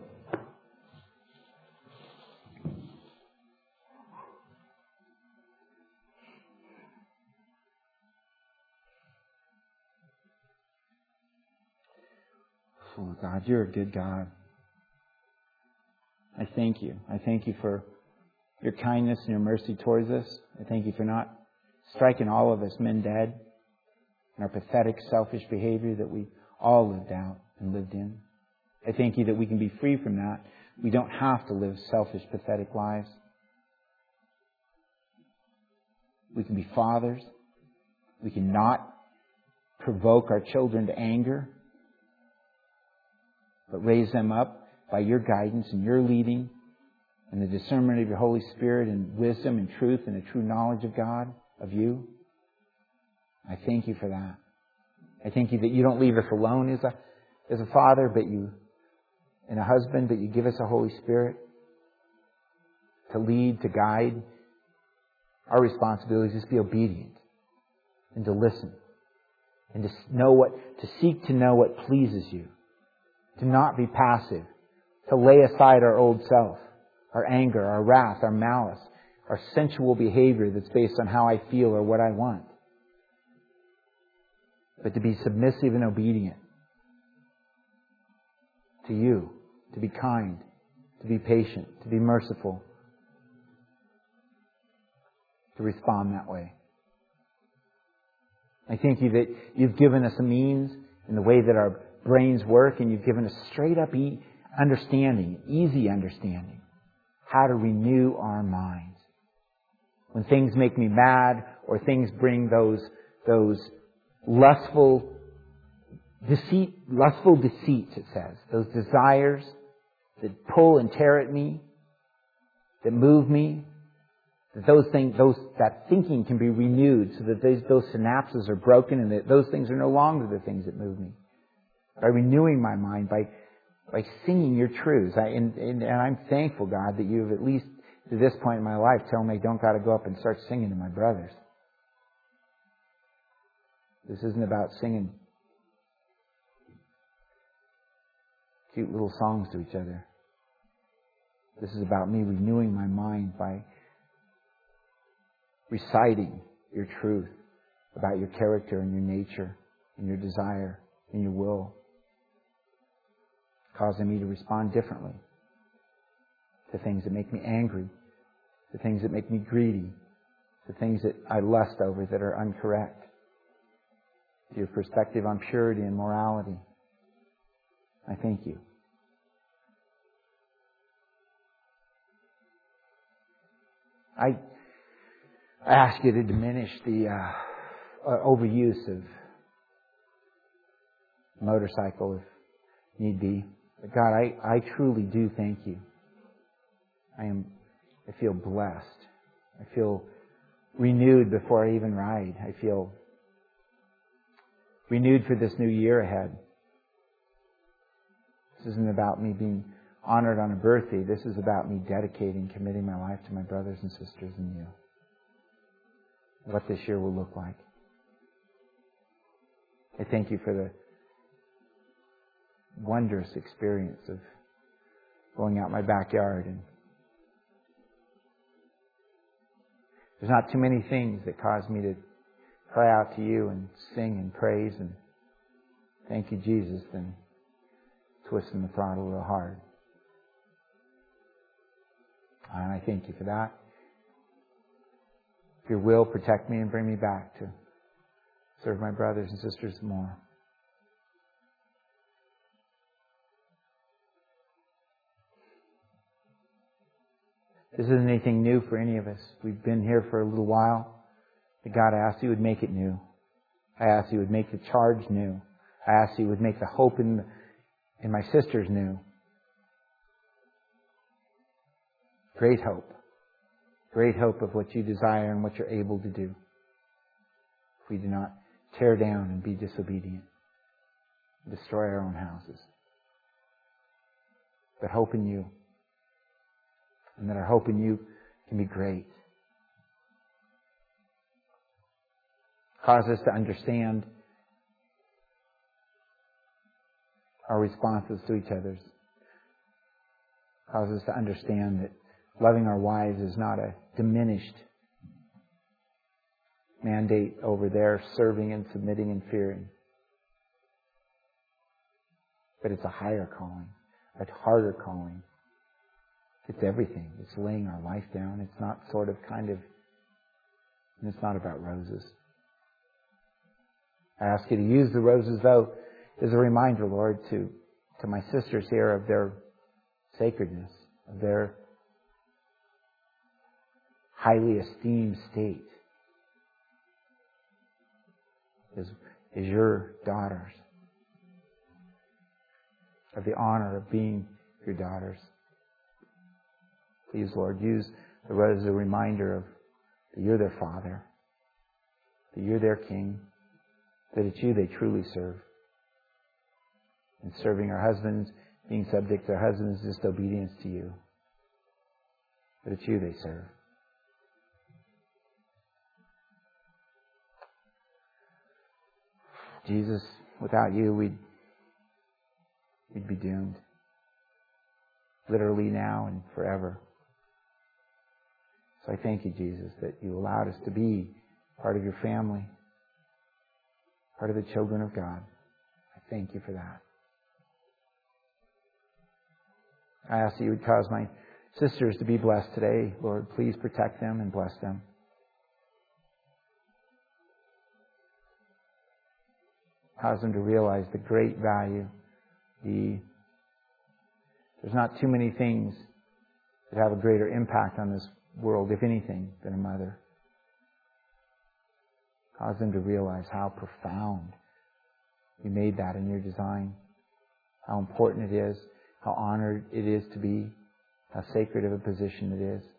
Speaker 1: Oh, God, you're a good God. I thank you. I thank you for your kindness and your mercy towards us. I thank you for not striking all of us men dead in our pathetic, selfish behavior that we all lived out and lived in. I thank you that we can be free from that. We don't have to live selfish, pathetic lives. We can be fathers. We can not provoke our children to anger, but raise them up by your guidance and your leading and the discernment of your Holy Spirit and wisdom and truth and a true knowledge of God, of you. I thank you for that. I thank you that you don't leave us alone as a father, and a husband, but you give us a Holy Spirit to lead, to guide. Our responsibility is to be obedient and to listen and to seek to know what pleases you, to not be passive, to lay aside our old self, our anger, our wrath, our malice, our sensual behavior that's based on how I feel or what I want, but to be submissive and obedient to you, to be kind, to be patient, to be merciful, to respond that way. I thank you that you've given us a means in the way that our brains work, and you've given us straight up understanding, easy understanding, how to renew our minds. When things make me mad, or things bring those lustful deceits, it says, those desires that pull and tear at me, that move me, that thinking can be renewed so that those synapses are broken and that those things are no longer the things that move me. By renewing my mind, by singing your truths. And I'm thankful, God, that you've at least to this point in my life told me I don't got to go up and start singing to my brothers. This isn't about singing cute little songs to each other. This is about me renewing my mind by reciting your truth about your character and your nature and your desire and your will, causing me to respond differently to things that make me angry, to things that make me greedy, to things that I lust over that are incorrect, to your perspective on purity and morality. I thank you. I ask you to diminish the overuse of motorcycle if need be. But God, I truly do thank you. I feel blessed. I feel renewed before I even ride. I feel renewed for this new year ahead. This isn't about me being honored on a birthday. This is about me dedicating, committing my life to my brothers and sisters in you. What this year will look like. I thank you for the wondrous experience of going out my backyard, and there's not too many things that cause me to cry out to you and sing and praise and thank you, Jesus, than twisting the throttle real hard. And I thank you for that. If your will, protect me and bring me back to serve my brothers and sisters more. This isn't anything new for any of us. We've been here for a little while. But God, I ask you would make it new. I ask you would make the charge new. I ask you would make the hope in my sisters new. Great hope. Great hope of what you desire and what you're able to do. If we do not tear down and be disobedient, destroy our own houses. But hope in you. And that our hope in you can be great. Cause us to understand our responses to each other's. Cause us to understand that loving our wives is not a diminished mandate over their serving and submitting and fearing. But it's a higher calling, a harder calling. It's everything. It's laying our life down. It's not and it's not about roses. I ask you to use the roses, though, as a reminder, Lord, to my sisters here of their sacredness, of their highly esteemed state as your daughters, of the honor of being your daughters. Please, Lord, use the rose as a reminder of that you're their Father, that you're their king, that it's you they truly serve. And serving our husbands, being subject to our husbands, is just obedience to you. But it's you they serve. Jesus, without you, we'd be doomed. Literally now and forever. So I thank you, Jesus, that you allowed us to be part of your family, part of the children of God. I thank you for that. I ask that you would cause my sisters to be blessed today. Lord, please protect them and bless them. Cause them to realize the great value. There's not too many things that have a greater impact on this world, if anything, than a mother. Cause them to realize how profound you made that in your design. How important it is. How honored it is to be. How sacred of a position it is.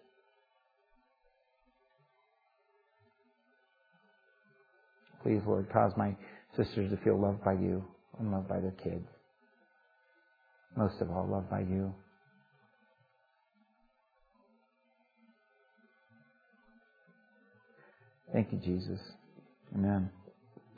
Speaker 1: Please, Lord, cause my sisters to feel loved by you and loved by their kids. Most of all, loved by you. Thank you, Jesus. Amen.